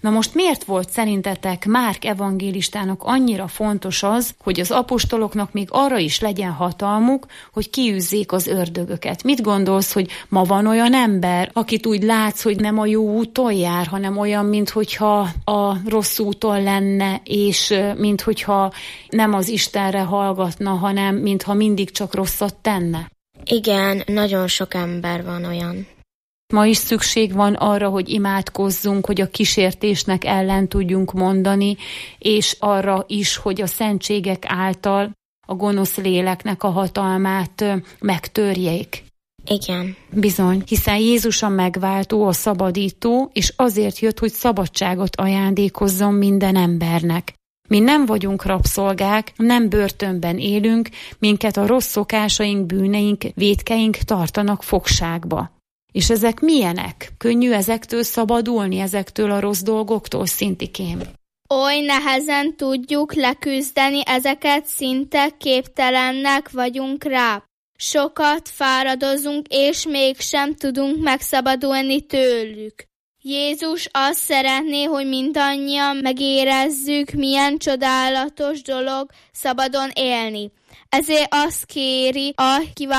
Na most miért volt szerintetek Márk evangélistának annyira fontos az, hogy az apostoloknak még arra is legyen hatalmuk, hogy kiűzzék az ördögöket? Mit gondolsz, hogy ma van olyan ember, akit úgy látsz, hogy nem a jó úton jár, hanem olyan, minthogyha a rossz úton lenne, és minthogyha nem az Istenre hallgatna, hanem mintha mindig csak rosszat tenne? Igen, nagyon sok ember van olyan. Ma is szükség van arra, hogy imádkozzunk, hogy a kísértésnek ellen tudjunk mondani, és arra is, hogy a szentségek által a gonosz léleknek a hatalmát megtörjék. Igen. Bizony, hiszen Jézus a megváltó, a szabadító, és azért jött, hogy szabadságot ajándékozzon minden embernek. Mi nem vagyunk rabszolgák, nem börtönben élünk, minket a rossz szokásaink, bűneink, vétkeink tartanak fogságba. És ezek milyenek? Könnyű ezektől szabadulni, ezektől a rossz dolgoktól, Szintikém? Oly nehezen tudjuk leküzdeni ezeket, szinte képtelennek vagyunk rá. Sokat fáradozunk, és mégsem tudunk megszabadulni tőlük. Jézus azt szeretné, hogy mindannyian megérezzük, milyen csodálatos dolog szabadon élni. Ezért azt kéri a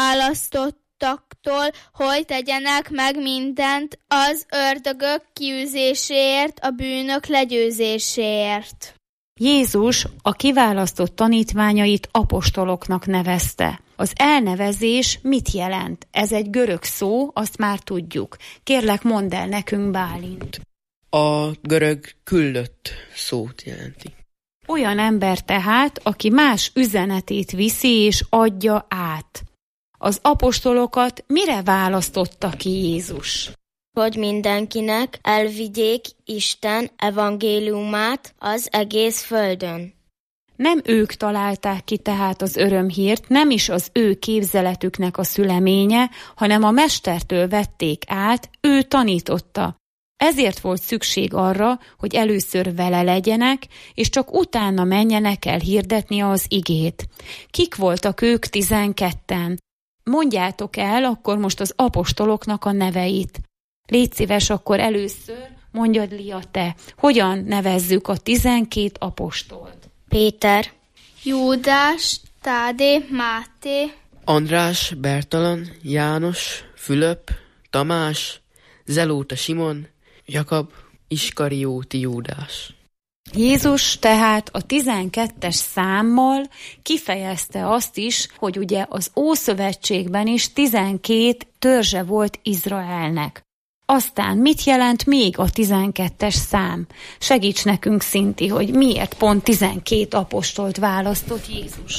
kiválasztottaktól, hogy tegyenek meg mindent az ördögök kiűzéséért, a bűnök legyőzéséért. Jézus a kiválasztott tanítványait apostoloknak nevezte. Az elnevezés mit jelent? Ez egy görög szó, azt már tudjuk. Kérlek, mondd el nekünk, Bálint. A görög küldött szót jelenti. Olyan ember tehát, aki más üzenetét viszi és adja át. Az apostolokat mire választotta ki Jézus? Hogy mindenkinek elvigyék Isten evangéliumát az egész földön. Nem ők találták ki tehát az örömhírt, nem is az ő képzeletüknek a szüleménye, hanem a mestertől vették át, ő tanította. Ezért volt szükség arra, hogy először vele legyenek, és csak utána menjenek el hirdetni az igét. Kik voltak ők tizenketten? Mondjátok el akkor most az apostoloknak a neveit. Légy szíves, akkor először mondjad, Lia, te, hogyan nevezzük a tizenkét apostolt? Péter, Júdás, Tádé, Máté, András, Bertalan, János, Fülöp, Tamás, Zelóta Simon, Jakab, Iskarióti Júdás. Jézus tehát a tizenkettes számmal kifejezte azt is, hogy ugye az Ószövetségben is tizenkét törzse volt Izraelnek. Aztán mit jelent még a tizenkettes szám? Segíts nekünk, Szinti, hogy miért pont tizenkét apostolt választott Jézus.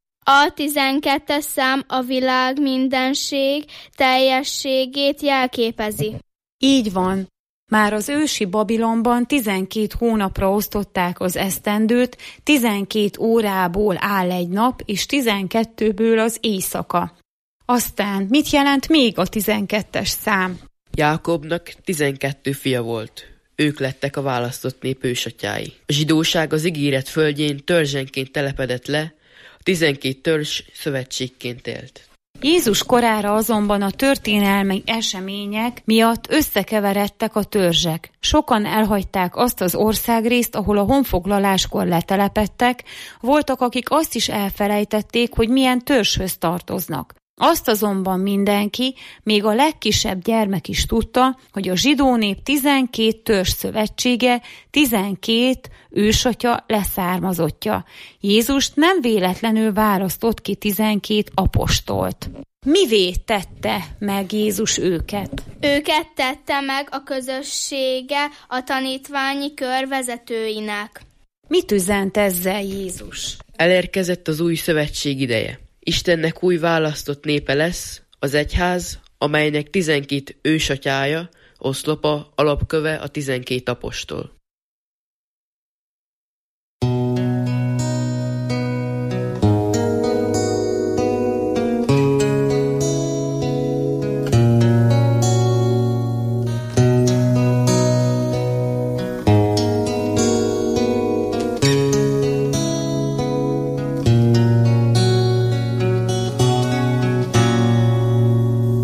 A tizenkettes szám a világ mindenség teljességét jelképezi. Így van. Már az ősi Babilonban tizenkét hónapra osztották az esztendőt, tizenkét órából áll egy nap, és tizenkettőből az éjszaka. Aztán mit jelent még a tizenkettes szám? Jákobnak tizenkettő fia volt. Ők lettek a választott nép ősatyái. A zsidóság az ígéret földjén törzsenként telepedett le, a tizenkét törzs szövetségként élt. Jézus korára azonban a történelmi események miatt összekeveredtek a törzsek. Sokan elhagyták azt az országrészt, ahol a honfoglaláskor letelepedtek, voltak, akik azt is elfelejtették, hogy milyen törzshöz tartoznak. Azt azonban mindenki, még a legkisebb gyermek is tudta, hogy a zsidó nép tizenkét törzs szövetsége, tizenkét ősatya leszármazottja. Jézus nem véletlenül választott ki tizenkét apostolt. Mivé tette meg Jézus őket? Őket tette meg a közössége a tanítványi kör vezetőinek. Mit üzent ezzel Jézus? Elérkezett az új szövetség ideje. Istennek új választott népe lesz, az egyház, amelynek tizenkét ősatyája, oszlopa, alapköve a tizenkét apostol.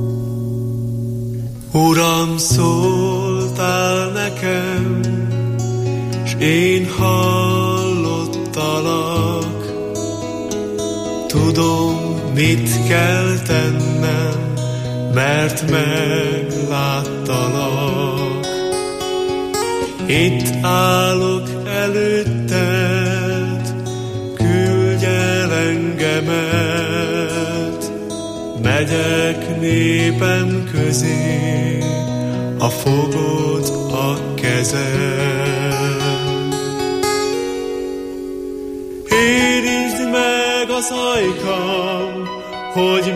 Uram, szóltál nekem, Én hallottalak, tudom, mit kell tennem, mert megláttalak. Itt állok előtted, küldj el engemet, megyek népem közé, ha fogod a kezem. Érintsd meg az ajkam, hogy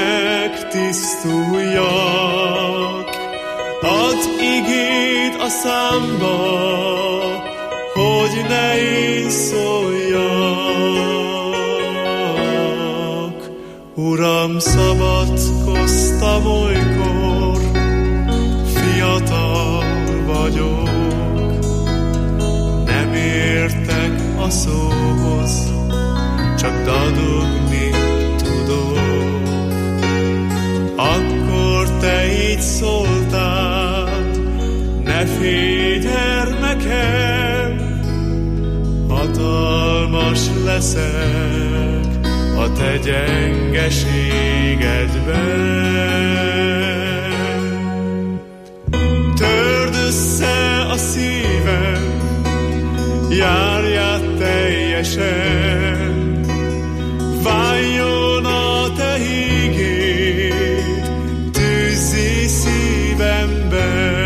megtisztuljak, add igéd a számba, hogy ne én szóljak. Uram, szabadkoztam olykor, fiatal vagyok, nem értek a szóhoz, csak dadogni tudok. Akkor te így szóltál, ne félj gyermekem, hatalmas leszek a te gyengeségedben. Törd össze a szívem, járj át teljesen, váljon a te hígéd, tűzzi szívemben.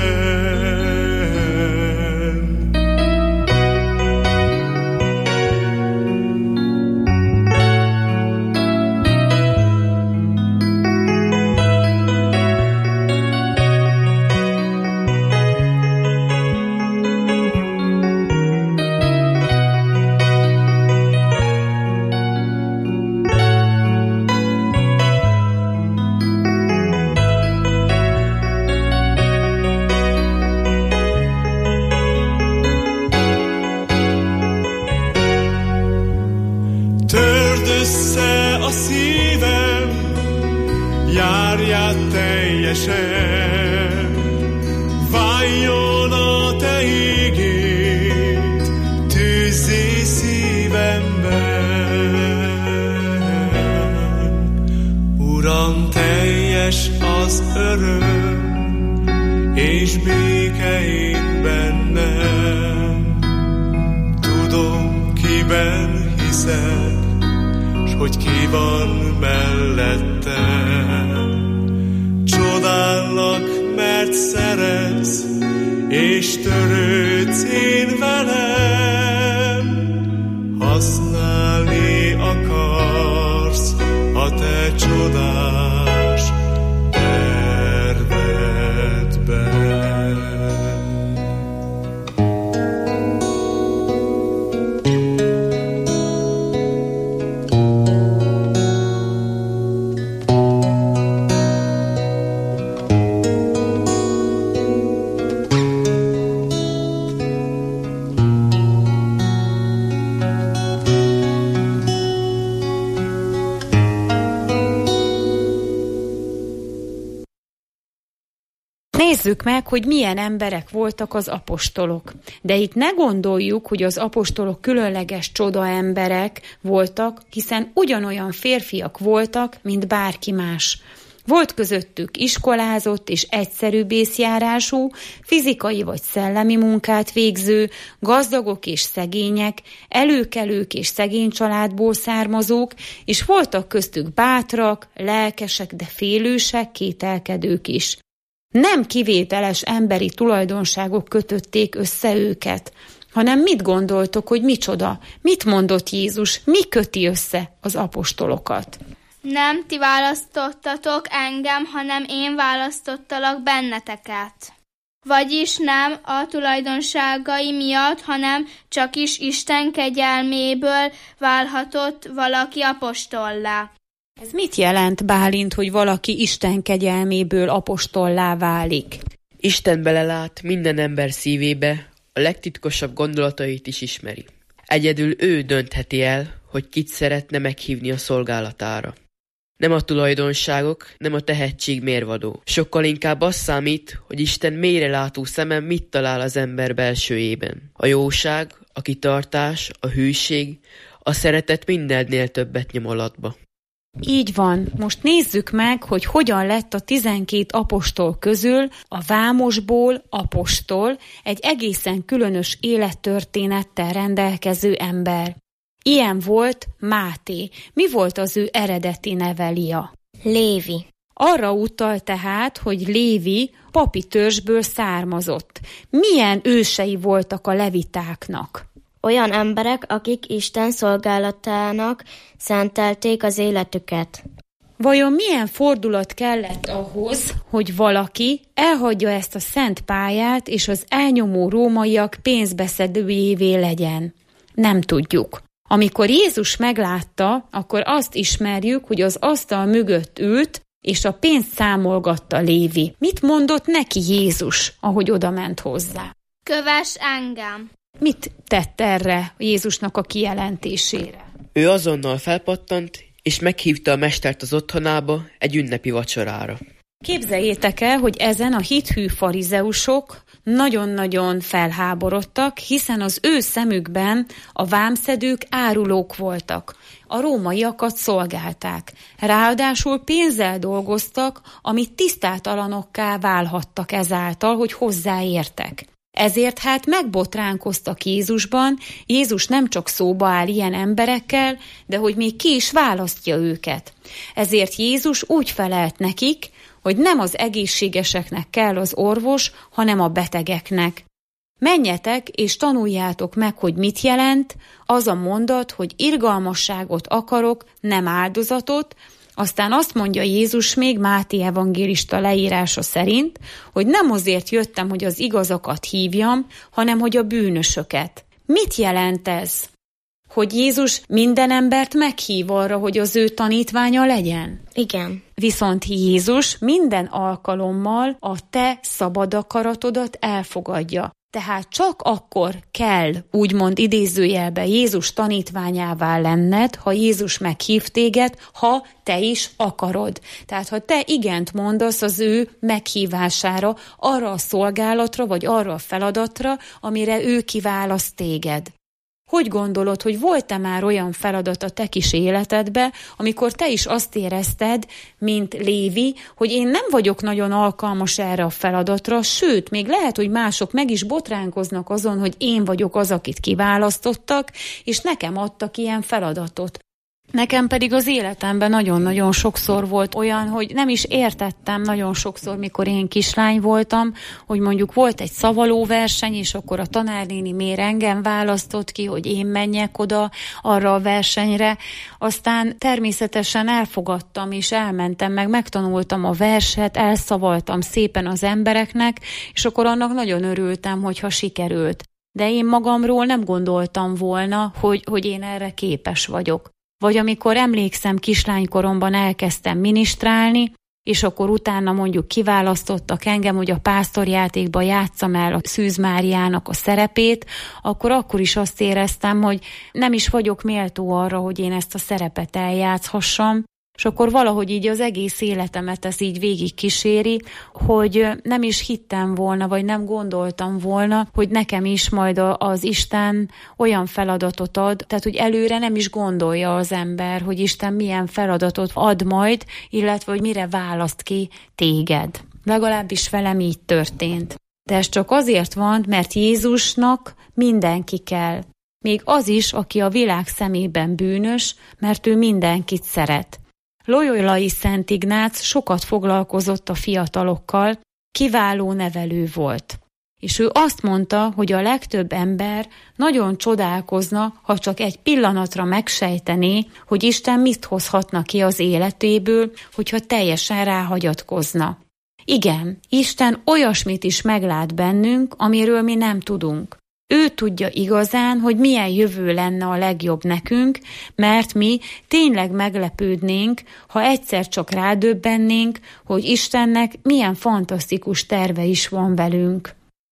Váljon a te ígéd, tűzzi szívemben. Uram, teljes az öröm, és béke én bennem. Tudom, kiben hiszek, s hogy ki van mellettem. Csodállak, mert szeretsz, és törődsz én velem. Használni akarsz a te csodás tervedben. Nézzük meg, hogy milyen emberek voltak az apostolok. De itt ne gondoljuk, hogy az apostolok különleges csodaemberek voltak, hiszen ugyanolyan férfiak voltak, mint bárki más. Volt közöttük iskolázott és egyszerűbb észjárású, fizikai vagy szellemi munkát végző, gazdagok és szegények, előkelők és szegény családból származók, és voltak köztük bátrak, lelkesek, de félősek, kételkedők is. Nem kivételes emberi tulajdonságok kötötték össze őket, hanem mit gondoltok, hogy micsoda? Mit mondott Jézus? Mi köti össze az apostolokat? Nem ti választottatok engem, hanem én választottalak benneteket. Vagyis nem a tulajdonságai miatt, hanem csak is Isten kegyelméből válhatott valaki apostollá. Ez mit jelent, Bálint, hogy valaki Isten kegyelméből apostollá válik? Isten belelát minden ember szívébe, a legtitkosabb gondolatait is ismeri. Egyedül ő döntheti el, hogy kit szeretne meghívni a szolgálatára. Nem a tulajdonságok, nem a tehetség mérvadó. Sokkal inkább az számít, hogy Isten mélyrelátó szeme mit talál az ember belsőjében. A jóság, a kitartás, a hűség, a szeretet mindennél többet nyom alatba. Így van. Most nézzük meg, hogy hogyan lett a tizenkét apostol közül a vámosból apostol, egy egészen különös élettörténettel rendelkező ember. Ilyen volt Máté. Mi volt az ő eredeti neve, Lia? Lévi. Arra utal tehát, hogy Lévi papi törzsből származott. Milyen ősei voltak a levitáknak? Olyan emberek, akik Isten szolgálatának szentelték az életüket. Vajon milyen fordulat kellett ahhoz, hogy valaki elhagyja ezt a szent pályát, és az elnyomó rómaiak pénzbeszedőjévé legyen? Nem tudjuk. Amikor Jézus meglátta, akkor azt ismerjük, hogy az asztal mögött ült, és a pénzt számolgatta Lévi. Mit mondott neki Jézus, ahogy odament hozzá? Kövess engem! Mit tett erre Jézusnak a kijelentésére? Ő azonnal felpattant, és meghívta a mestert az otthonába egy ünnepi vacsorára. Képzeljétek el, hogy ezen a hithű farizeusok nagyon-nagyon felháborodtak, hiszen az ő szemükben a vámszedők árulók voltak. A rómaiakat szolgálták. Ráadásul pénzzel dolgoztak, amit tisztátalanokká válhattak ezáltal, hogy hozzáértek. Ezért hát megbotránkoztak Jézusban, Jézus nem csak szóba áll ilyen emberekkel, de hogy még ki is választja őket. Ezért Jézus úgy felelt nekik, hogy nem az egészségeseknek kell az orvos, hanem a betegeknek. Menjetek és tanuljátok meg, hogy mit jelent az a mondat, hogy irgalmasságot akarok, nem áldozatot. Aztán azt mondja Jézus még Máté evangélista leírása szerint, hogy nem azért jöttem, hogy az igazakat hívjam, hanem hogy a bűnösöket. Mit jelent ez? Hogy Jézus minden embert meghív arra, hogy az ő tanítványa legyen? Igen. Viszont Jézus minden alkalommal a te szabad akaratodat elfogadja. Tehát csak akkor kell, úgymond idézőjelben Jézus tanítványává lenned, ha Jézus meghív téged, ha te is akarod. Tehát ha te igent mondasz az ő meghívására, arra a szolgálatra, vagy arra a feladatra, amire ő kiválaszt téged. Hogy gondolod, hogy volt-e már olyan feladat a te kis életedbe, amikor te is azt érezted, mint Lévi, hogy én nem vagyok nagyon alkalmas erre a feladatra, sőt, még lehet, hogy mások meg is botránkoznak azon, hogy én vagyok az, akit kiválasztottak, és nekem adtak ilyen feladatot. Nekem pedig az életemben nagyon-nagyon sokszor volt olyan, hogy nem is értettem nagyon sokszor, mikor én kislány voltam, hogy mondjuk volt egy szavalóverseny, és akkor a tanárnéni miért engem választott ki, hogy én menjek oda arra a versenyre. Aztán természetesen elfogadtam, és elmentem, meg megtanultam a verset, elszavaltam szépen az embereknek, és akkor annak nagyon örültem, hogyha sikerült. De én magamról nem gondoltam volna, hogy, hogy én erre képes vagyok. Vagy amikor emlékszem, kislánykoromban elkezdtem minisztrálni, és akkor utána mondjuk kiválasztottak engem, hogy a pásztorjátékban játsszam el a Szűz Máriának a szerepét, akkor akkor is azt éreztem, hogy nem is vagyok méltó arra, hogy én ezt a szerepet eljátszhassam, és akkor valahogy így az egész életemet ez így végig kíséri, hogy nem is hittem volna, vagy nem gondoltam volna, hogy nekem is majd az Isten olyan feladatot ad, tehát hogy előre nem is gondolja az ember, hogy Isten milyen feladatot ad majd, illetve hogy mire választ ki téged. Legalábbis velem így történt. De ez csak azért van, mert Jézusnak mindenki kell. Még az is, aki a világ szemében bűnös, mert ő mindenkit szeret. Loyolai Szent Ignác sokat foglalkozott a fiatalokkal, kiváló nevelő volt. És ő azt mondta, hogy a legtöbb ember nagyon csodálkozna, ha csak egy pillanatra megsejtené, hogy Isten mit hozhatna ki az életéből, hogyha teljesen ráhagyatkozna. Igen, Isten olyasmit is meglát bennünk, amiről mi nem tudunk. Ő tudja igazán, hogy milyen jövő lenne a legjobb nekünk, mert mi tényleg meglepődnénk, ha egyszer csak rádöbbennénk, hogy Istennek milyen fantasztikus terve is van velünk.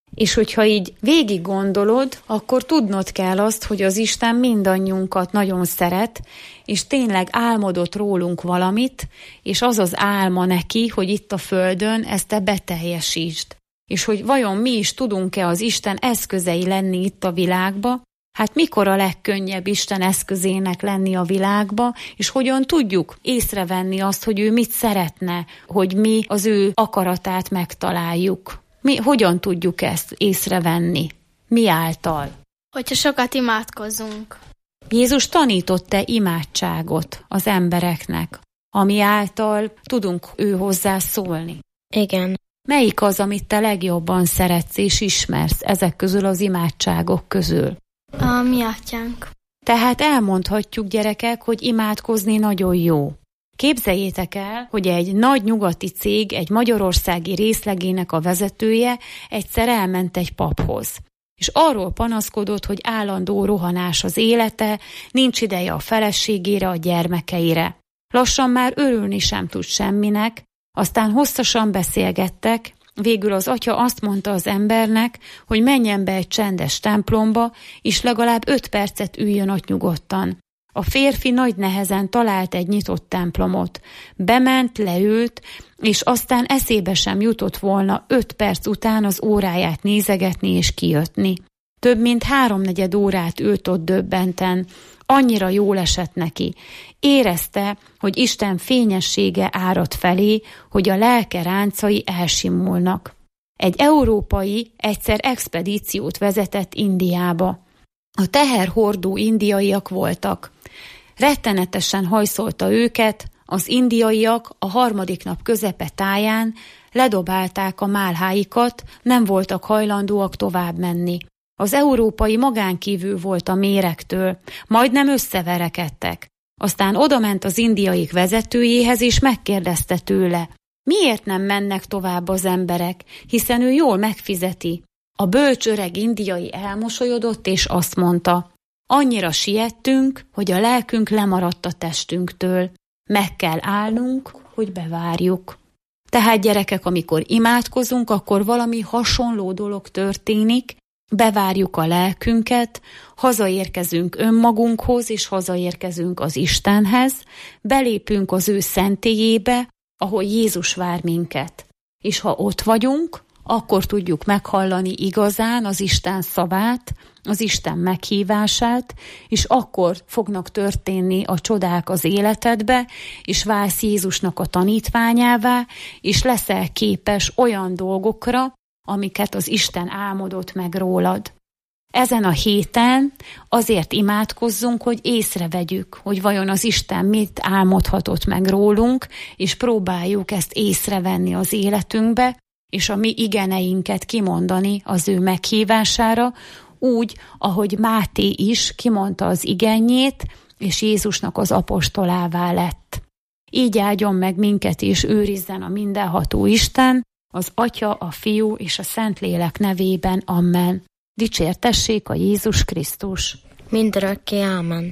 És hogyha így végig gondolod, akkor tudnod kell azt, hogy az Isten mindannyiunkat nagyon szeret, és tényleg álmodott rólunk valamit, és az az álma neki, hogy itt a Földön ezt te beteljesítsd. És hogy vajon mi is tudunk-e az Isten eszközei lenni itt a világba, hát mikor a legkönnyebb Isten eszközének lenni a világba, és hogyan tudjuk észrevenni azt, hogy ő mit szeretne, hogy mi az ő akaratát megtaláljuk. Mi hogyan tudjuk ezt észrevenni? Mi által? Hogyha sokat imádkozunk. Jézus tanított-e imádságot az embereknek, ami által tudunk ő hozzá szólni? Igen. Melyik az, amit te legjobban szeretsz és ismersz ezek közül az imádságok közül? A mi atyánk. Tehát elmondhatjuk, gyerekek, hogy imádkozni nagyon jó. Képzeljétek el, hogy egy nagy nyugati cég, egy magyarországi részlegének a vezetője egyszer elment egy paphoz. És arról panaszkodott, hogy állandó rohanás az élete, nincs ideje a feleségére, a gyermekeire. Lassan már örülni sem tud semminek, aztán hosszasan beszélgettek, végül az atya azt mondta az embernek, hogy menjen be egy csendes templomba, és legalább öt percet üljön ott nyugodtan. A férfi nagy nehezen talált egy nyitott templomot. Bement, leült, és aztán eszébe sem jutott volna öt perc után az óráját nézegetni és kijötni. Több mint háromnegyed órát ült ott döbbenten. Annyira jól esett neki. Érezte, hogy Isten fényessége árad felé, hogy a lelke ráncai elsimulnak. Egy európai egyszer expedíciót vezetett Indiába. A teherhordó indiaiak voltak. Rettenetesen hajszolta őket, az indiaiak a harmadik nap közepe táján ledobálták a málháikat, nem voltak hajlandóak tovább menni. Az európai magánkívül volt a méregtől, majdnem összeverekedtek. Aztán odament az indiaik vezetőjéhez, és megkérdezte tőle, miért nem mennek tovább az emberek, hiszen ő jól megfizeti. A bölcs öreg indiai elmosolyodott, és azt mondta, annyira siettünk, hogy a lelkünk lemaradt a testünktől. Meg kell állnunk, hogy bevárjuk. Tehát gyerekek, amikor imádkozunk, akkor valami hasonló dolog történik, bevárjuk a lelkünket, hazaérkezünk önmagunkhoz, és hazaérkezünk az Istenhez, belépünk az ő szentélyébe, ahol Jézus vár minket. És ha ott vagyunk, akkor tudjuk meghallani igazán az Isten szavát, az Isten meghívását, és akkor fognak történni a csodák az életedbe, és válsz Jézusnak a tanítványává, és leszel képes olyan dolgokra, amiket az Isten álmodott meg rólad. Ezen a héten azért imádkozzunk, hogy észrevegyük, hogy vajon az Isten mit álmodhatott meg rólunk, és próbáljuk ezt észrevenni az életünkbe, és a mi igeneinket kimondani az ő meghívására, úgy, ahogy Máté is kimondta az igenjét, és Jézusnak az apostolává lett. Így áldjon meg minket, és őrizzen a mindenható Isten, az Atya, a Fiú és a Szentlélek nevében. Amen. Dicsértessék a Jézus Krisztus. Mindörökké. Amen.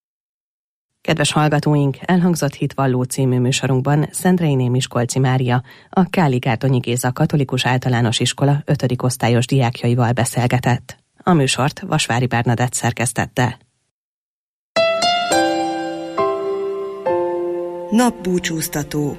Kedves hallgatóink, elhangzott Hitvalló című műsorunkban Szendreiné Miskolci Mária, a Káli-Gárdonyi Géza Katolikus Általános Iskola ötödik osztályos diákjaival beszélgetett. A műsort Vasvári Bernadett szerkesztette. Napbúcsúztató.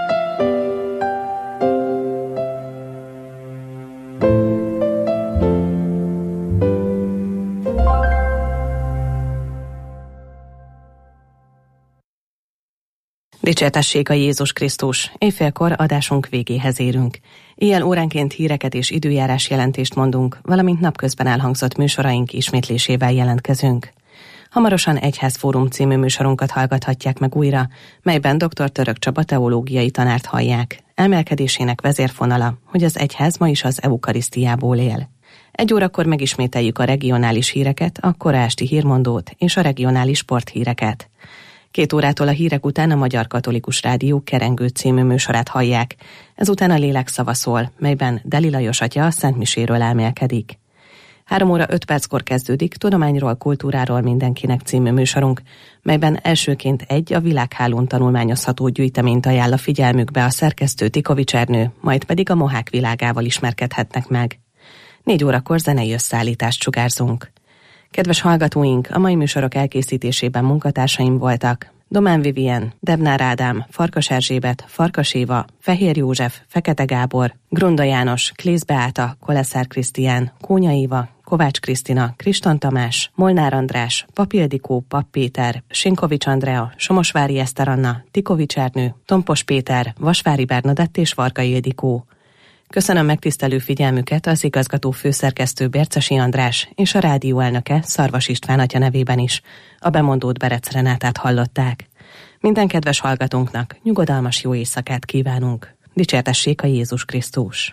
Dicsértessék a Jézus Krisztus! Éjfélkor adásunk végéhez érünk. Ilyen óránként híreket és időjárás jelentést mondunk, valamint napközben elhangzott műsoraink ismétlésével jelentkezünk. Hamarosan Egyházfórum című műsorunkat hallgathatják meg újra, melyben dr. Török Csaba teológiai tanárt hallják. Emelkedésének vezérfonala, hogy az egyház ma is az eukarisztiából él. Egy órakor megismételjük a regionális híreket, a kora esti hírmondót és a regionális sporthíreket. Két órától a hírek után a Magyar Katolikus Rádió Kerengő című műsorát hallják. Ezután a Lélek szava szól, melyben Deli Lajos atya a Szentmiséről elmélkedik. Három óra öt perckor kezdődik Tudományról, kultúráról mindenkinek című műsorunk, melyben elsőként egy a világhálón tanulmányozható gyűjteményt ajánl a figyelmükbe a szerkesztő Tikovics Ernő, majd pedig a mohák világával ismerkedhetnek meg. Négy órakor zenei összeállítást sugárzunk. Kedves hallgatóink, a mai műsorok elkészítésében munkatársaim voltak Domán Vivien, Debnár Ádám, Farkas Erzsébet, Farkas Éva, Fehér József, Fekete Gábor, Grunda János, Klész Beáta, Koleszár Krisztián, Kónya Éva, Kovács Krisztina, Kriston Tamás, Molnár András, Pap Ildikó, Pap Péter, Sinkovics Andrea, Somosvári Eszter Anna, Tikovics Ernő, Tompos Péter, Vasvári Bernadett és Varga Ildikó. Köszönöm megtisztelő figyelmüket az igazgató főszerkesztő Bercesi András és a rádió elnöke Szarvas István atya nevében is. A bemondót Berec Renátát hallották. Minden kedves hallgatónknak nyugodalmas jó éjszakát kívánunk. Dicsértessék a Jézus Krisztus!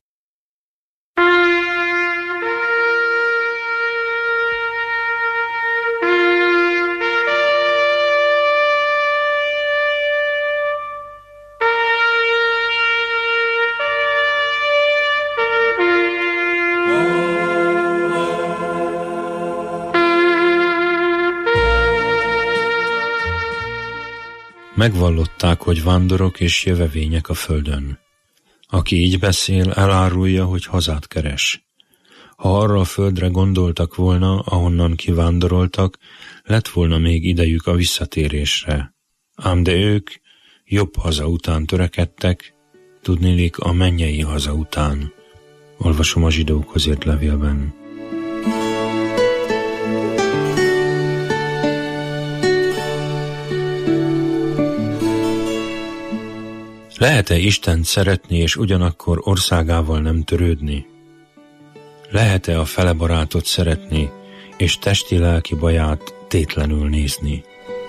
Megvallották, hogy vándorok és jövevények a földön. Aki így beszél, elárulja, hogy hazát keres. Ha arra a földre gondoltak volna, ahonnan kivándoroltak, lett volna még idejük a visszatérésre. Ám de ők jobb haza után törekedtek, tudniillik a mennyei haza után. Olvasom a Zsidókhoz írt levélben. Lehet-e Istent szeretni, és ugyanakkor országával nem törődni? Lehet-e a fele barátot szeretni, és testi-lelki baját tétlenül nézni?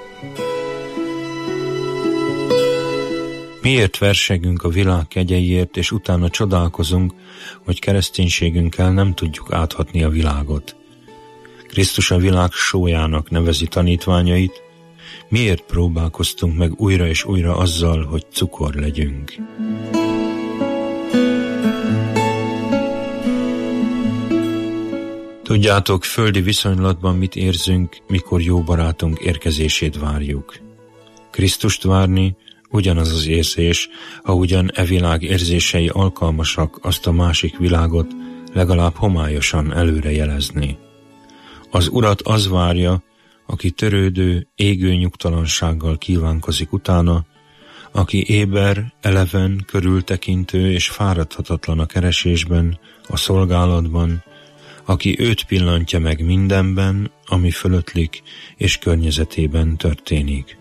Miért versegünk a világ kegyeiért, és utána csodálkozunk, hogy kereszténységünkkel nem tudjuk áthatni a világot? Krisztus a világ sójának nevezi tanítványait. Miért próbálkoztunk meg újra és újra azzal, hogy cukor legyünk? Tudjátok, földi viszonylatban mit érzünk, mikor jó barátunk érkezését várjuk. Krisztust várni ugyanaz az érzés, ha ugyan e világ érzései alkalmasak azt a másik világot legalább homályosan előre jelezni. Az Urat az várja, aki törődő, égő nyugtalansággal kívánkozik utána, aki éber, eleven, körültekintő és fáradhatatlan a keresésben, a szolgálatban, aki őt pillantja meg mindenben, ami fölöttlik és környezetében történik.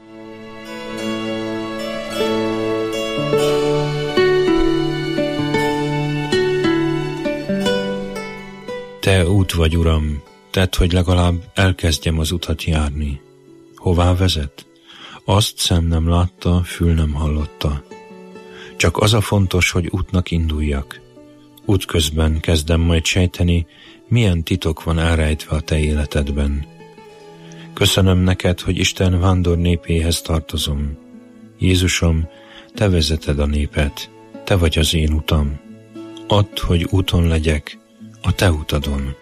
Te út vagy, Uram, tedd, hogy legalább elkezdjem az utat járni. Hová vezet? Azt szem nem látta, fül nem hallotta. Csak az a fontos, hogy útnak induljak. Útközben kezdem majd sejteni, milyen titok van elrejtve a te életedben. Köszönöm neked, hogy Isten vándor népéhez tartozom. Jézusom, te vezeted a népet, te vagy az én utam. Add, hogy úton legyek, a te utadon.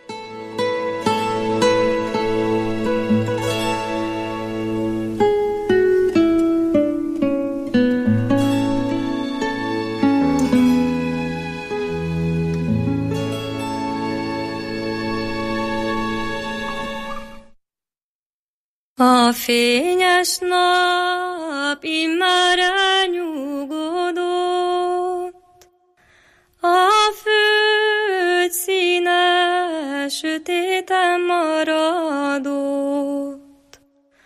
A fényes nap immár elnyugodott, a föld színe sötéten maradott.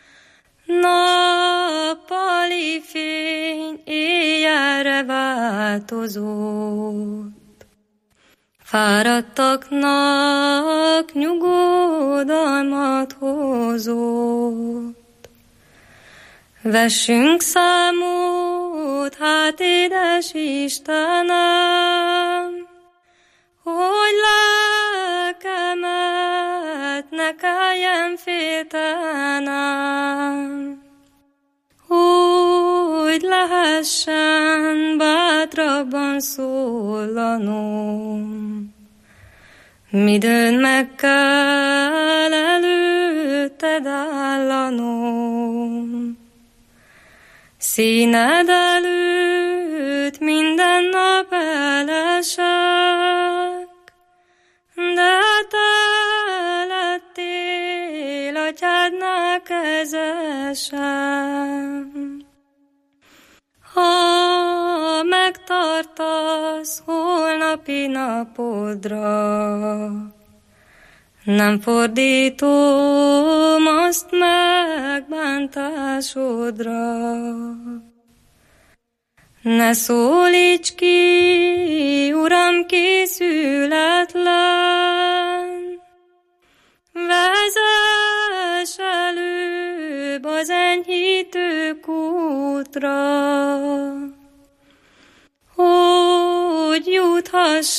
Nappali fény éjjelre változott, fáradtaknak nyugodalmat hozott. Vessünk számot, hát édes Istenem, hogy lelkemet ne kelljen féltenem, hogy lehessen bátrabban szólanom. Midőn meg kell előtted állanom, színed előtt minden nap elesek, vezessem. Ha megtartasz holnapi napodra, nem fordítom azt megbántásodra. Ne szólíts ki, Uram, készületlen, vezess előbb az enyhítő kútra, hogy juthass